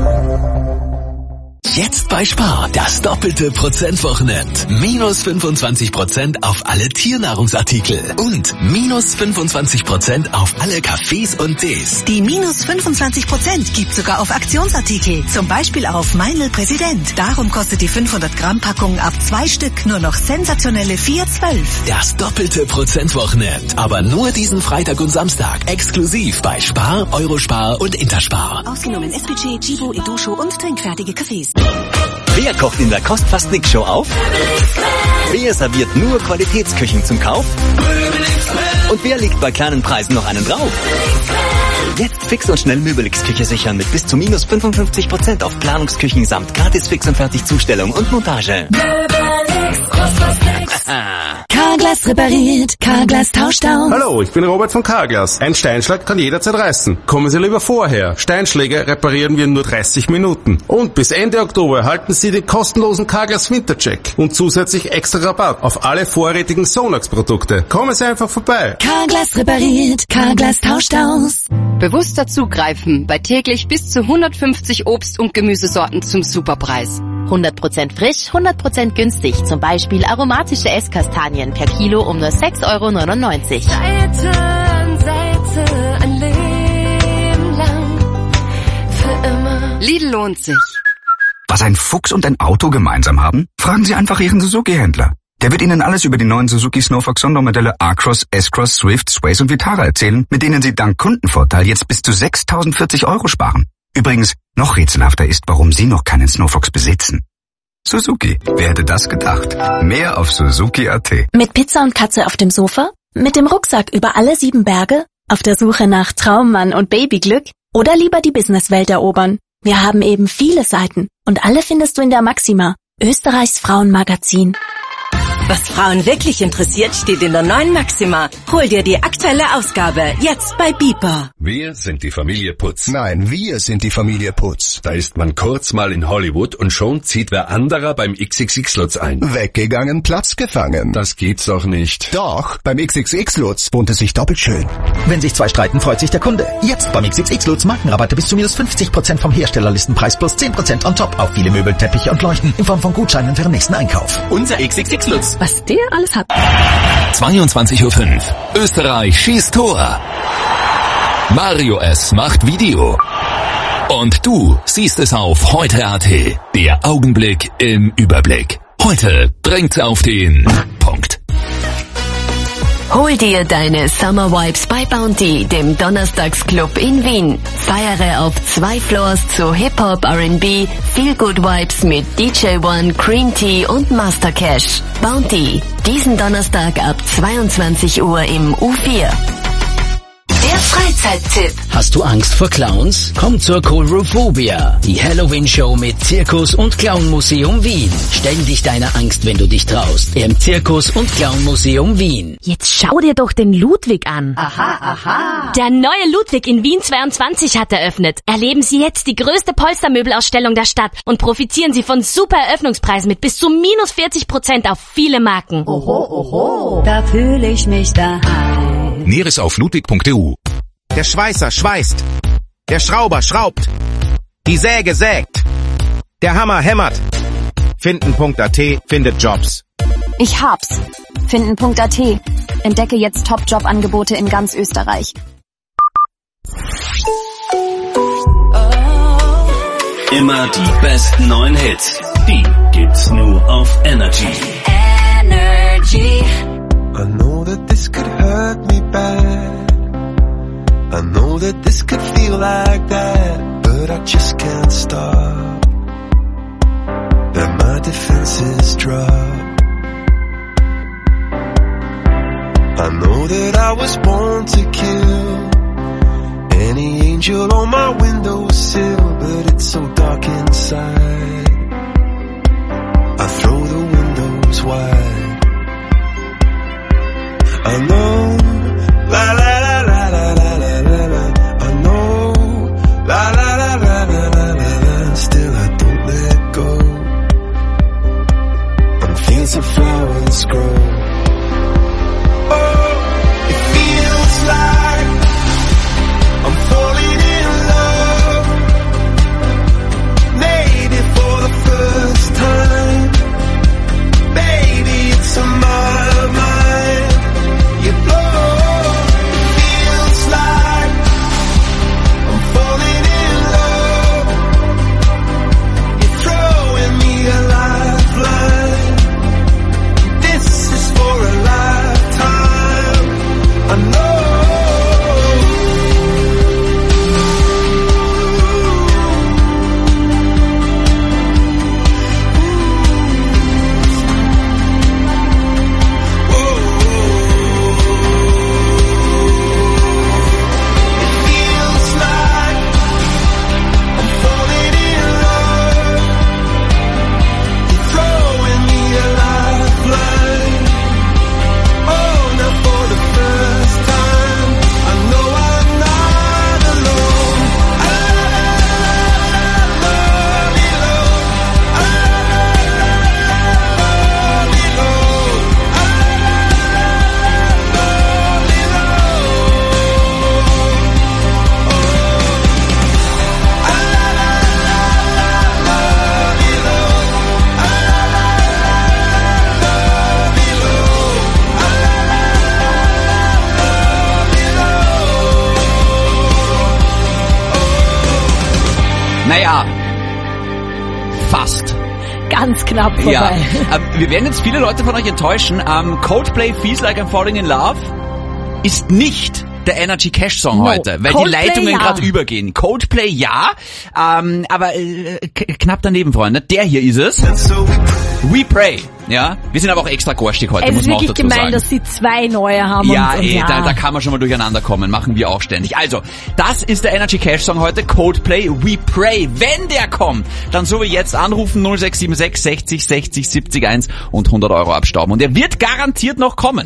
Jetzt bei Spar, das doppelte Prozentwochenend. Minus 25% auf alle Tiernahrungsartikel und minus 25% auf alle Cafés und Tees. Die minus 25% gibt sogar auf Aktionsartikel, zum Beispiel auf Meinl Präsident. Darum kostet die 500 Gramm Packung ab 2 Stück nur noch sensationelle 4,12. Das doppelte Prozentwochenend, aber nur diesen Freitag und Samstag, exklusiv bei Spar, Eurospar und Interspar. Ausgenommen SPC, Chibo, Edusho und trinkfertige Cafés. Wer kocht in der Kost fast nix Show auf? Wer serviert nur Qualitätsküchen zum Kauf? Und wer legt bei kleinen Preisen noch einen drauf? Jetzt fix und schnell Möbelix Küche sichern mit bis zu minus 55% auf Planungsküchen samt gratis Fix und Fertig Zustellung und Montage. Carglass repariert, Carglass tauscht aus. Hallo, ich bin Robert von Carglass. Ein Steinschlag kann jederzeit reißen. Kommen Sie lieber vorher. Steinschläge reparieren wir in nur 30 Minuten. Und bis Ende Oktober erhalten Sie den kostenlosen Carglass Wintercheck und zusätzlich extra Rabatt auf alle vorrätigen Sonax-Produkte. Kommen Sie einfach vorbei. Carglass repariert, Carglass tauscht aus. Bewusster zugreifen bei täglich bis zu 150 Obst- und Gemüsesorten zum Superpreis. 100% frisch, 100% günstig. Zum Beispiel aromatische Esskastanien per Kilo um nur 6,99 €. Seite an Seite, ein Leben lang, für immer. Lidl lohnt sich. Was ein Fuchs und ein Auto gemeinsam haben? Fragen Sie einfach Ihren Suzuki-Händler. Der wird Ihnen alles über die neuen Suzuki Snowfox Sondermodelle A-Cross, S-Cross, Swift, Sways und Vitara erzählen, mit denen Sie dank Kundenvorteil jetzt bis zu 6.040 € sparen. Übrigens, noch rätselhafter ist, warum Sie noch keinen Snowfox besitzen. Suzuki, wer hätte das gedacht? Mehr auf Suzuki.at. Mit Pizza und Katze auf dem Sofa? Mit dem Rucksack über alle 7 Berge? Auf der Suche nach Traummann und Babyglück? Oder lieber die Businesswelt erobern? Wir haben eben viele Seiten und alle findest du in der Maxima, Österreichs Frauenmagazin. Was Frauen wirklich interessiert, steht in der neuen Maxima. Hol dir die aktuelle Ausgabe, jetzt bei Beeper. Wir sind die Familie Putz. Nein, wir sind die Familie Putz. Da ist man kurz mal in Hollywood und schon zieht wer anderer beim XXX-Lutz ein. Weggegangen, Platz gefangen. Das gibt's doch nicht. Doch, beim XXX-Lutz wohnt es sich doppelt schön. Wenn sich 2 streiten, freut sich der Kunde. Jetzt beim XXX-Lutz Markenrabatte bis zu minus 50% vom Herstellerlistenpreis plus 10% on top auf viele Möbel, Teppiche und Leuchten in Form von Gutscheinen für den nächsten Einkauf. Unser XXX-Lutz. Was der alles hat. 22:05 Uhr. Österreich schießt Tor. Mario S. macht Video. Und du siehst es auf heute.at. Der Augenblick im Überblick. Heute bringt's auf den Punkt. Hol dir deine Summer Vibes bei Bounty, dem Donnerstagsclub in Wien. Feiere auf 2 Floors zu Hip-Hop, R&B, Feel Good Vibes mit DJ One, Green Tea und Master Cash. Bounty, diesen Donnerstag ab 22 Uhr im U4. Der Freizeittipp. Hast du Angst vor Clowns? Komm zur Coulrophobia, die Halloween-Show mit Zirkus- und Clownmuseum Wien. Stell dich deiner Angst, wenn du dich traust. Im Zirkus- und Clownmuseum Wien. Jetzt schau dir doch den Ludwig an. Aha, aha. Der neue Ludwig in Wien 22 hat eröffnet. Erleben Sie jetzt die größte Polstermöbelausstellung der Stadt und profitieren Sie von super Eröffnungspreisen mit bis zu minus 40% auf viele Marken. Oho, oho. Da fühle ich mich daheim. Näheres auf ludwig.eu. Der Schweißer schweißt. Der Schrauber schraubt. Die Säge sägt. Der Hammer hämmert. Finden.at findet Jobs. Ich hab's. Finden.at. Entdecke jetzt Top-Job-Angebote in ganz Österreich. Immer die besten neuen Hits. Die gibt's nur auf Energy. energy. I know that this could hurt me bad. I know that this could feel like that, but I just can't stop. Then my defenses drop. I know that I was born to kill any angel on my windowsill, but it's so dark inside. I throw the windows wide. I know, la la la la la la la la la. I know, la la la la la la la la. Still I don't let go. On fields of flowers grow. Oh, it feels like I'm falling in love. Maybe for the first time. Baby, it's on my mind. You blow. It feels like I'm falling in love. You're throwing me a lifeline. This is for a lifetime. I know. Naja, fast. Ganz knapp vorbei. Ja, wir werden jetzt viele Leute von euch enttäuschen. Coldplay Feels Like I'm Falling in Love ist nicht der Energy Cash Song heute, weil Coldplay, die Leitungen gerade übergehen. Coldplay ja, aber knapp daneben, Freunde. Der hier ist es. We Pray. Ja, wir sind aber auch extra garstig heute, muss man auch dazu sagen. Es ist wirklich gemein, dass sie zwei neue haben. Ja, da kann man schon mal durcheinander kommen, machen wir auch ständig. Also, das ist der Energy Cash Song heute, Coldplay, We Pray. Wenn der kommt, dann so wie jetzt anrufen 0676 60 60 70 1 und 100 Euro abstauben. Und er wird garantiert noch kommen.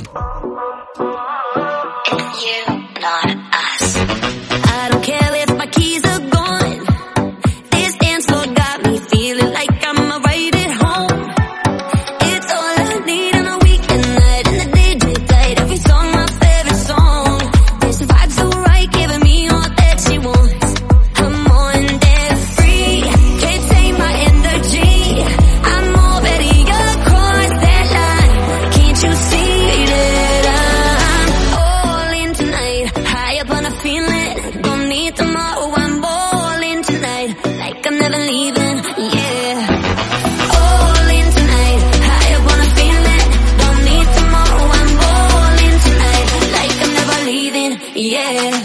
You, not us. I don't care if my keys are gone. This dance floor got me feeling like I'm right at home. It's all I need on a weekend night, and the DJ played every song, my favorite song. There's the vibe so right, giving me all that she wants. I'm on there free, can't take my energy. I'm already across that line. Can't you see that I'm all in tonight? High up on a feeling, don't need tomorrow. I'm balling tonight, like I'm never leaving. Yeah, all in tonight. High up on a feeling, don't need tomorrow. I'm balling tonight, like I'm never leaving. Yeah.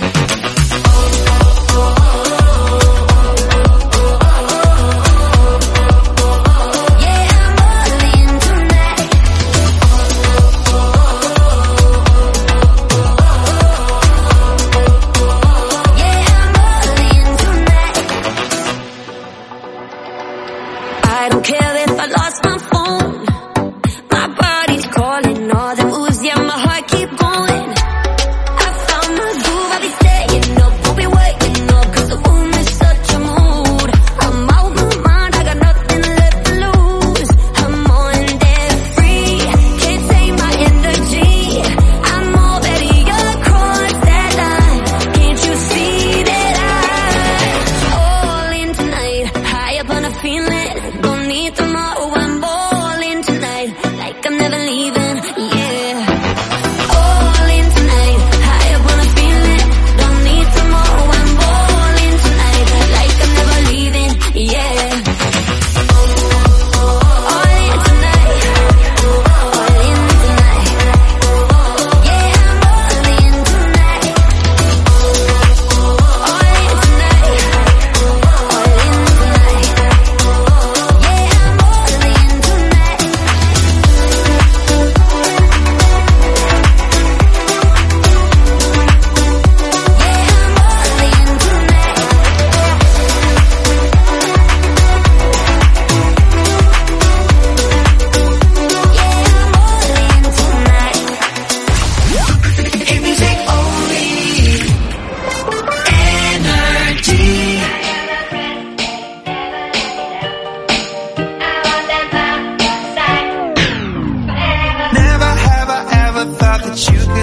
I don't care if I lost my phone. My body's calling, all the moves, yeah, my heart keep going. I found my groove, I'll be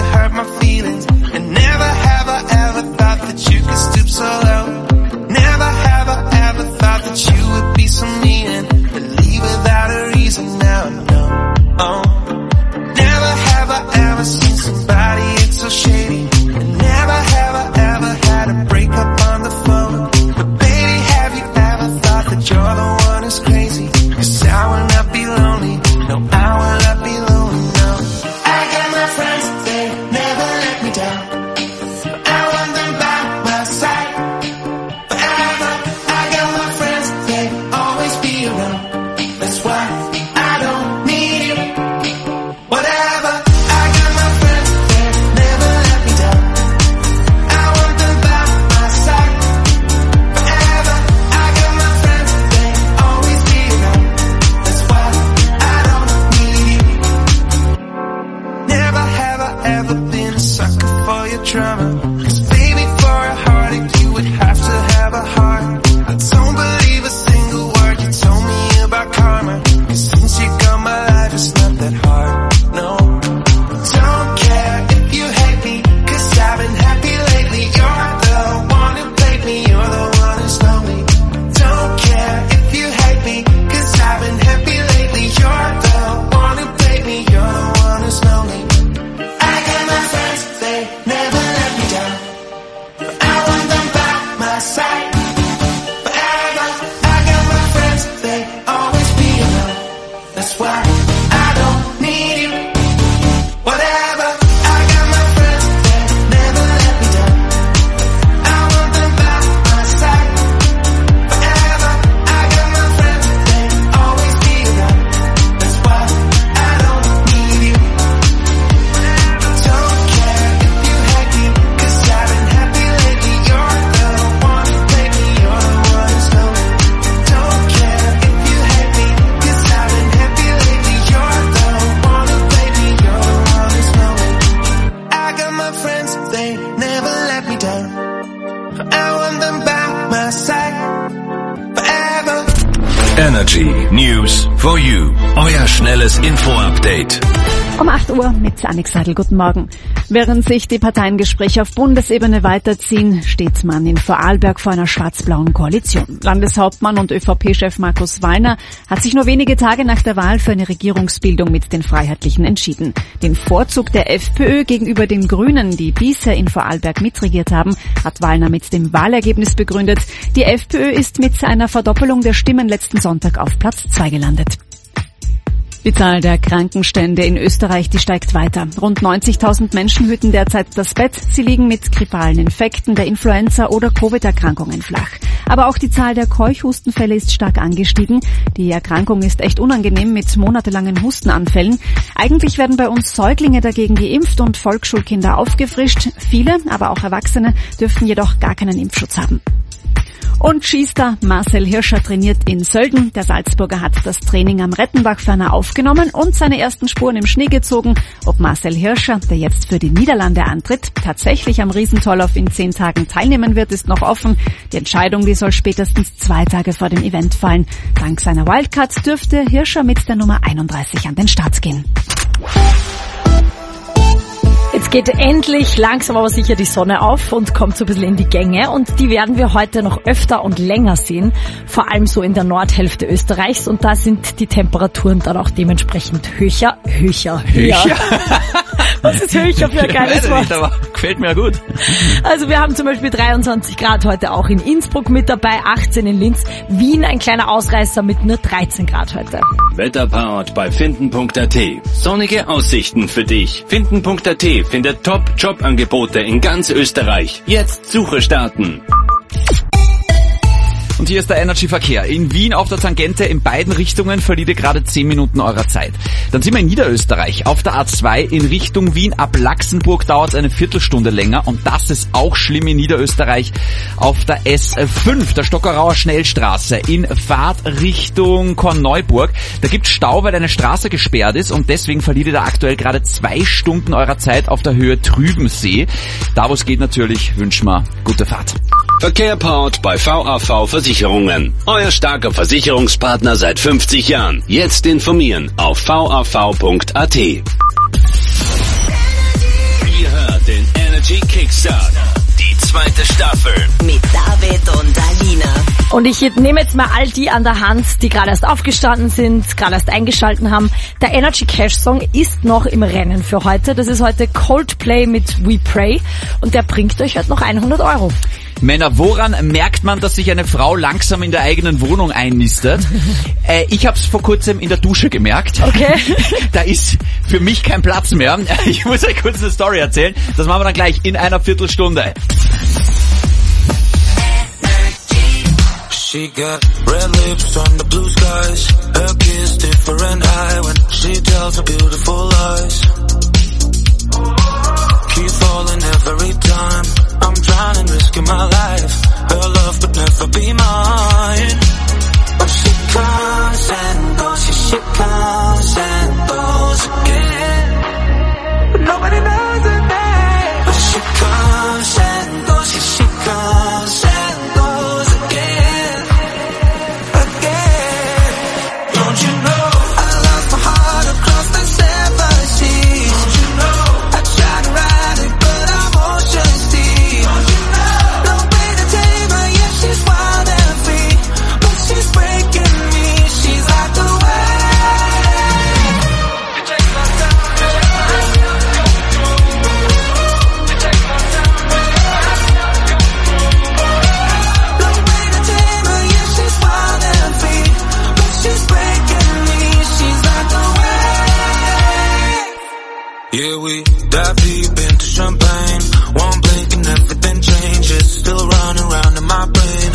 hurt my feelings. And never have I ever thought that you could stoop so low. Never have I ever thought that you would be so mean and leave without a reason. Now I know. Oh. Never have I ever seen somebody it's so shady. And never have I ever had a breakup on the phone. But baby, have you ever thought that you're the one who's crazy? 'Cause I will not be lonely. No, I will not be lonely, no. I got my friends, they never let me down. I want them by my side forever. I got my friends, they always be around. That's why I don't need you. Whatever. I got my friends, they never let me down. I want them by my side forever. I got my friends, they always be around. That's why I don't need you. Never have I ever been a sucker for your drama. 'Cause baby, for a heartache you would have to have a heart. I don't believe a single word you told me about karma. 'Cause since you got my life it's not that hard, no. Don't care if you hate me, 'cause I've been happy lately. You're the one who played me, you're the one who's lonely. Don't care if you hate me, 'cause I've been happy lately. You're the one who played me, you're the one who's lonely. I got my friends, they never let me down. I want them by my side forever. I got my friends, they always be around. That's why I don't need you. Whatever. I got my friends, they never let me down. I want them by my side forever. I got my friends, they always be around. That's why I don't need you. Don't care if you hate me, 'cause I've been happy lately. You're the one who played me, you're the one who's lonely. Don't care if you hate me, 'cause I've been happy lately. You're the one who played me, you're the one who's lonely. I got my friends, they never let me down. I want them by my side forever. Energy News for you. Euer schnelles Info-Update. Um 8 Uhr mit Annik Seidel. Guten Morgen. Während sich die Parteiengespräche auf Bundesebene weiterziehen, steht man in Vorarlberg vor einer schwarz-blauen Koalition. Landeshauptmann und ÖVP-Chef Markus Wallner hat sich nur wenige Tage nach der Wahl für eine Regierungsbildung mit den Freiheitlichen entschieden. Den Vorzug der FPÖ gegenüber den Grünen, die bisher in Vorarlberg mitregiert haben, hat Wallner mit dem Wahlergebnis begründet. Die FPÖ ist mit einer Verdoppelung der Stimmen letzten Sonntag auf Platz 2 gelandet. Die Zahl der Krankenstände in Österreich, die steigt weiter. Rund 90.000 Menschen hüten derzeit das Bett. Sie liegen mit grippalen Infekten, der Influenza oder Covid-Erkrankungen flach. Aber auch die Zahl der Keuchhustenfälle ist stark angestiegen. Die Erkrankung ist echt unangenehm mit monatelangen Hustenanfällen. Eigentlich werden bei uns Säuglinge dagegen geimpft und Volksschulkinder aufgefrischt. Viele, aber auch Erwachsene, dürften jedoch gar keinen Impfschutz haben. Und Skistar Marcel Hirscher trainiert in Sölden. Der Salzburger hat das Training am Rettenbach-Ferner aufgenommen und seine ersten Spuren im Schnee gezogen. Ob Marcel Hirscher, der jetzt für die Niederlande antritt, tatsächlich am Riesentorlauf in 10 Tagen teilnehmen wird, ist noch offen. Die Entscheidung, die soll spätestens 2 Tage vor dem Event fallen. Dank seiner Wildcard dürfte Hirscher mit der Nummer 31 an den Start gehen. Jetzt geht endlich langsam aber sicher die Sonne auf und kommt so ein bisschen in die Gänge und die werden wir heute noch öfter und länger sehen, vor allem so in der Nordhälfte Österreichs und da sind die Temperaturen dann auch dementsprechend höher. Was ist höher für ein geiles Wort? Nicht, aber gefällt mir gut. Also wir haben zum Beispiel 23 Grad heute auch in Innsbruck mit dabei, 18 in Linz, Wien ein kleiner Ausreißer mit nur 13 Grad heute. Wetterpowered bei Finden.at. Sonnige Aussichten für dich. Finden.at findet Top-Jobangebote in ganz Österreich. Jetzt Suche starten. Und hier ist der Energy-Verkehr. In Wien auf der Tangente in beiden Richtungen verliert ihr gerade 10 Minuten eurer Zeit. Dann sind wir in Niederösterreich. Auf der A2 in Richtung Wien ab Laxenburg dauert es eine Viertelstunde länger. Und das ist auch schlimm in Niederösterreich. Auf der S5, der Stockerauer Schnellstraße, in Fahrtrichtung Korneuburg. Da gibt's Stau, weil eine Straße gesperrt ist. Und deswegen verliert ihr da aktuell gerade 2 Stunden eurer Zeit auf der Höhe Trübensee. Da wo es geht natürlich, wünschen wir gute Fahrt. Verkehr powered bei VAV Versicherungen. Euer starker Versicherungspartner seit 50 Jahren. Jetzt informieren auf vav.at. Wir Und ich nehme jetzt mal all die an der Hand, die gerade erst aufgestanden sind, gerade erst eingeschalten haben. Der Energy Cash Song ist noch im Rennen für heute. Das ist heute Coldplay mit We Pray und der bringt euch heute noch 100 €. Männer, woran merkt man, dass sich eine Frau langsam in der eigenen Wohnung einnistet? Ich habe es vor kurzem in der Dusche gemerkt. Okay. Da ist für mich kein Platz mehr. Ich muss euch kurz eine Story erzählen. Das machen wir dann gleich in einer Viertelstunde. She got red lips on the blue skies. Her kiss different high when she tells her beautiful lies. Keep falling every time. I'm drowning, risking my life. Her love would never be mine. But she comes and goes, she comes and goes again. But nobody knows her name. But she comes and goes, she comes and goes again. Again. Don't you know I lost my heart across the 7 seas? Don't you know I tried to ride it but I'm ocean deep? Don't you know no way to tame her, yeah she's wild and free, but she's breaking me, she's like the wave. You take my time, you take my you take my time, no way to tame her, yeah she's wild and free, but she's breaking me, she's like the wave. Yeah, we dive deep into champagne. One blink and everything changes. Still running round in my brain.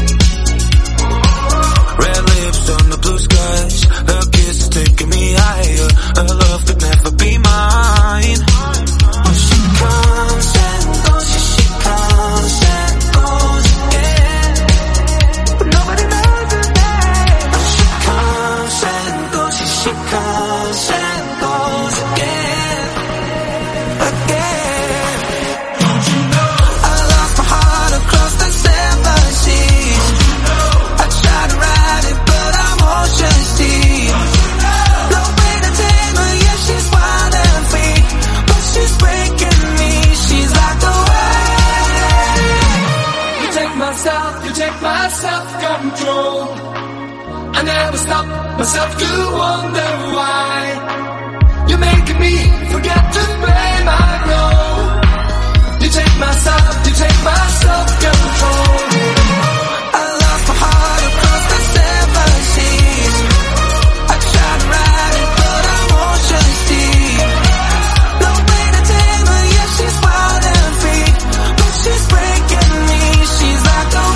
Red lips on the blue skies. Her kiss is taking me higher. Her love could never be mine. When she comes and goes, she comes and goes again. But nobody knows her name. When she comes and goes, she comes and goes again. Again. Don't you know I lost my heart across the 7 seas? Don't you know I tried to ride it but I'm ocean deep? Don't you know no way to tame her, yeah she's wild and free, but she's breaking me, she's like the wave. You take my self-control. I never stop myself to wonder why. You're making me forget to play my role. You take my self-control. I lost my heart across the 7 seas. I tried to ride it but I'm ocean deep. No way to tame her, yeah she's wild and free, but she's breaking me, she's like the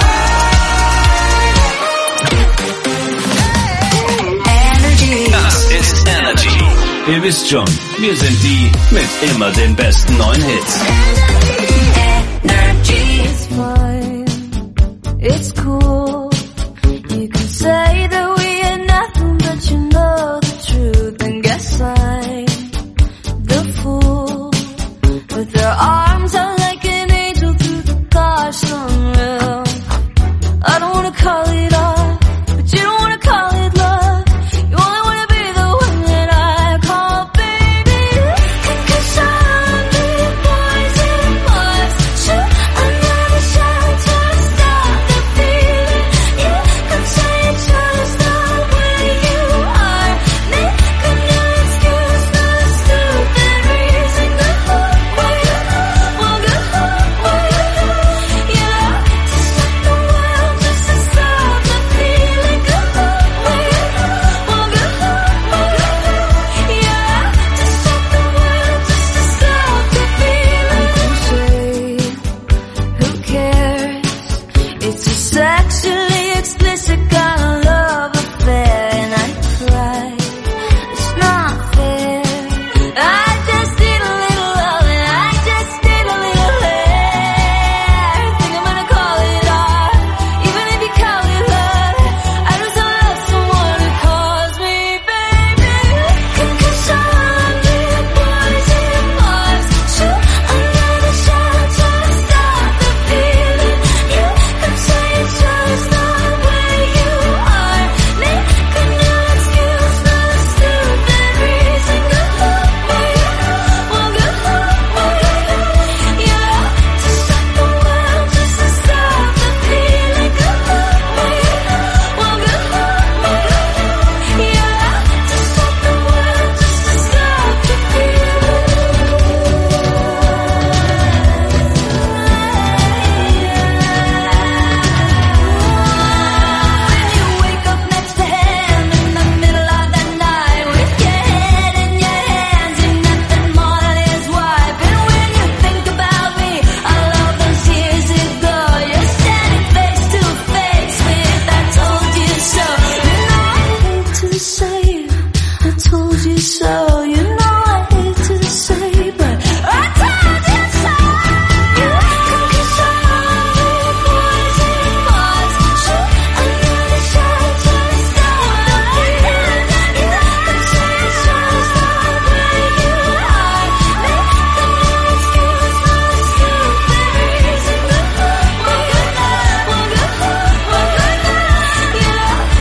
wave. Das ist Energy. Ihr wisst schon, wir sind die mit immer den besten neuen Hits. It's fine, it's cool.